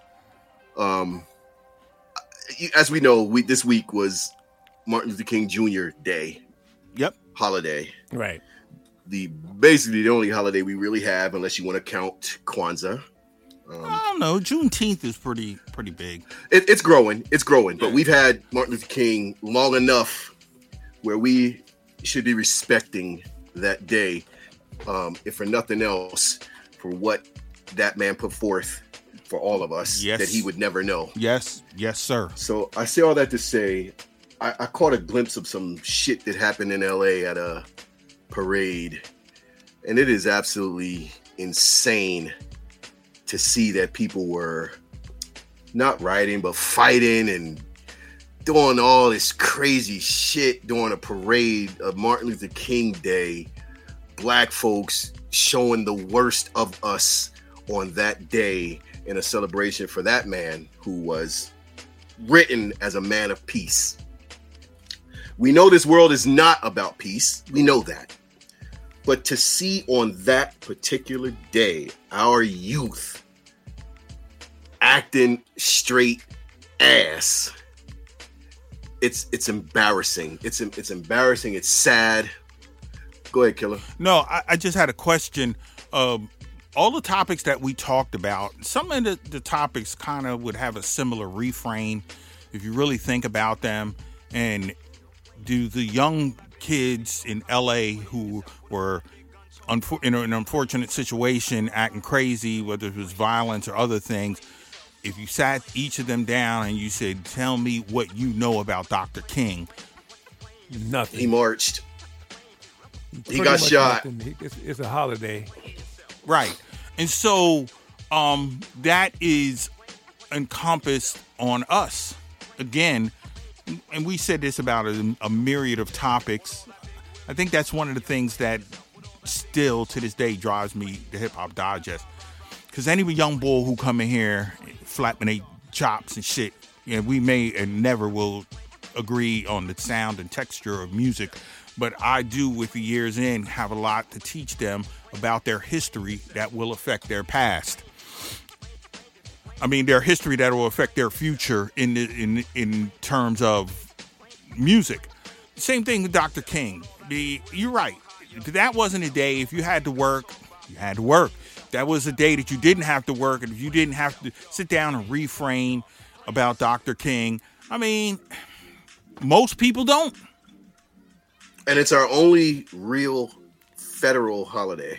As we know, this week was Martin Luther King Jr. Day. Yep. Holiday. Right. Basically the only holiday we really have, unless you want to count Kwanzaa. I don't know. Juneteenth is pretty big. It's growing. But we've had Martin Luther King long enough where we should be respecting that day, if for nothing else, for what that man put forth for all of us that he would never know. Yes, sir. So I say all that to say, I caught a glimpse of some shit that happened in LA at a parade, and it is absolutely insane to see that people were not rioting, but fighting and doing all this crazy shit during a parade of Martin Luther King Day. Black folks showing the worst of us on that day in a celebration for that man who was written as a man of peace. We know this world is not about peace. We know that. But to see on that particular day, our youth acting straight ass, it's embarrassing. It's embarrassing. It's sad. Go ahead, Killer. No, I just had a question. All the topics that we talked about, some of the topics kind of would have a similar refrain if you really think about them. And do the young kids in LA who were in an unfortunate situation, acting crazy, whether it was violence or other things, if you sat each of them down and you said, tell me what you know about Dr. King. Nothing. He marched. He got shot. It's a holiday. Right. And so that is encompassed on us. Again, and we said this about a myriad of topics. I think that's one of the things that still to this day drives me to Hip Hop Digest. Because any young boy who come in here flapping their chops and shit, we may and never will agree on the sound and texture of music, but I do, with the years in, have a lot to teach them about their history that will affect their past. I mean, their history that will affect their future in terms of music. Same thing with Dr. King. You're right. That wasn't a day. If you had to work, you had to work. That was a day that you didn't have to work, and if you didn't have to sit down and refrain about Dr. King, I mean, most people don't. And it's our only real federal holiday.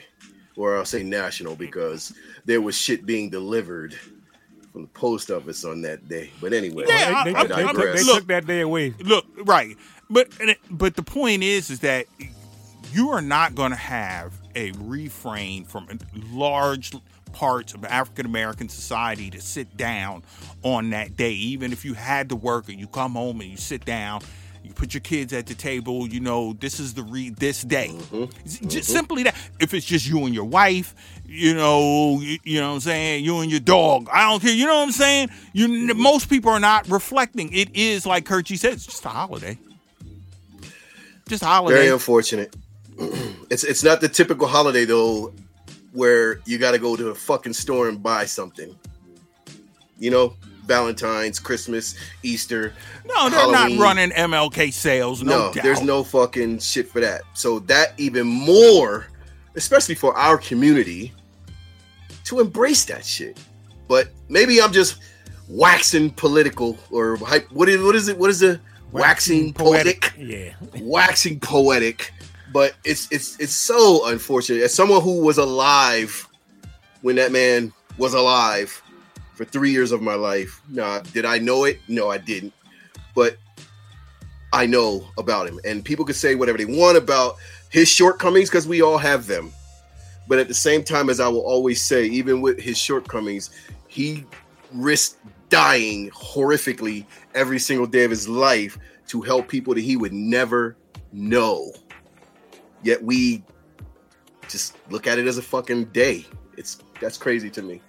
or I'll say national, because there was shit being delivered from the post office on that day. But anyway, they took that day away. Look, right. But the point is that you are not going to have a refrain from large parts of African American society to sit down on that day. Even if you had to work and you come home and you sit down, you put your kids at the table, you know, this is this day. Just simply that. If it's just you and your wife, you know what I'm saying, you and your dog, I don't care, you know what I'm saying? Most people are not reflecting. It is, like Kurt G said, it's just a holiday. Just a holiday. Very unfortunate. It's not the typical holiday, though, where you got to go to a fucking store and buy something. You know, Valentine's, Christmas, Easter. No, they're Halloween. not running MLK sales. No doubt. There's no fucking shit for that. So that even more, especially for our community, to embrace that shit. But maybe I'm just waxing political or hype. What is it? What is it? Waxing poetic? Yeah. Waxing poetic. But it's so unfortunate. As someone who was alive when that man was alive for 3 years of my life, did I know it? No, I didn't. But I know about him. And people could say whatever they want about his shortcomings, because we all have them. But at the same time, as I will always say, even with his shortcomings, he risked dying horrifically every single day of his life to help people that he would never know. Yet we just look at it as a fucking day. That's crazy to me.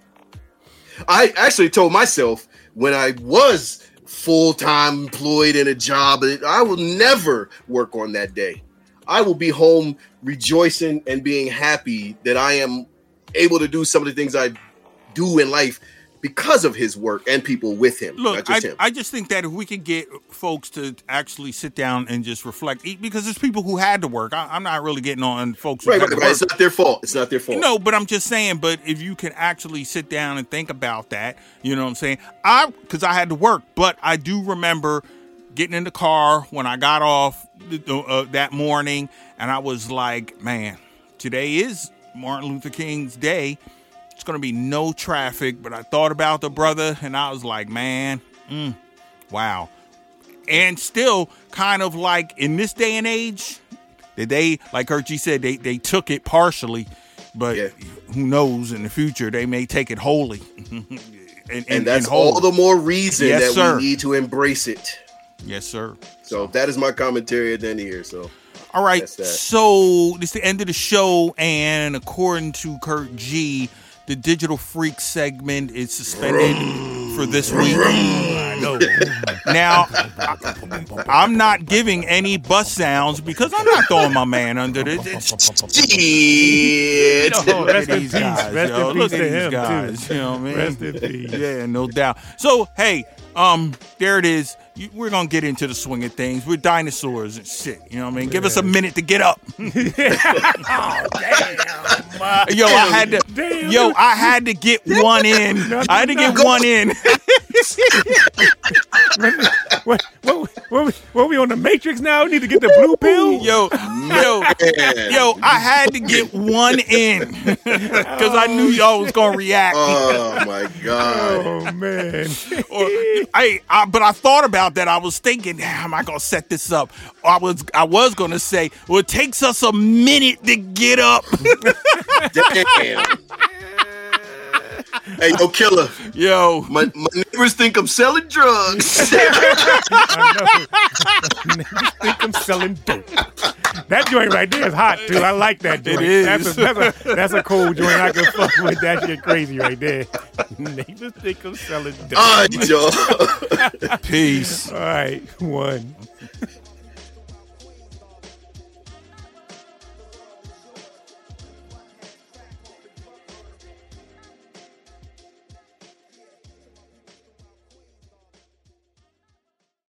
I actually told myself when I was full-time employed in a job, I will never work on that day. I will be home rejoicing and being happy that I am able to do some of the things I do in life because of his work and people with him. Look, I just think that if we could get folks to actually sit down and just reflect, because there's people who had to work. I'm not really getting on folks who had to work. It's not their fault. It's not their fault. No, but I'm just saying, but if you can actually sit down and think about that, you know what I'm saying? Because I had to work, but I do remember getting in the car when I got off that morning, and I was like, man, today is Martin Luther King's day. It's going to be no traffic, but I thought about the brother, and I was like, man, wow. And still kind of like in this day and age, that they, like Urchi said, they took it partially, but who knows, in the future, they may take it wholly. and that's all the more reason we need to embrace it. Yes, sir. So that is my commentary at the end of here. So, all right. So this is the end of the show, and according to Kurt G, the Digital Freak segment is suspended for this week. I know. Now, I'm not giving any bus sounds because I'm not throwing my man under this. Rest in peace. Rest in peace to him, guys. too. You know what I mean? Rest in peace. Yeah, no doubt. So, hey, there it is. We're going to get into the swing of things. We're dinosaurs and shit. You know what I mean? Give us a minute to get up. Oh, damn. I had to get one in. I had to get one in. What we on the Matrix now? We need to get the blue pill? Yo, I had to get one in because I knew y'all was going to react. Oh, my God. Oh, man. But I thought about that. I was thinking, am I gonna set this up? I was gonna say, well, it takes us a minute to get up. Damn. Hey, yo, killer. Yo, my neighbors think I'm selling drugs. Neighbors think I'm selling dope. That joint right there is hot too. I like that joint. It is. That's a cool joint. I can fuck with that shit crazy right there. Neighbors think I'm selling dope. All right, y'all. Peace. All right, one.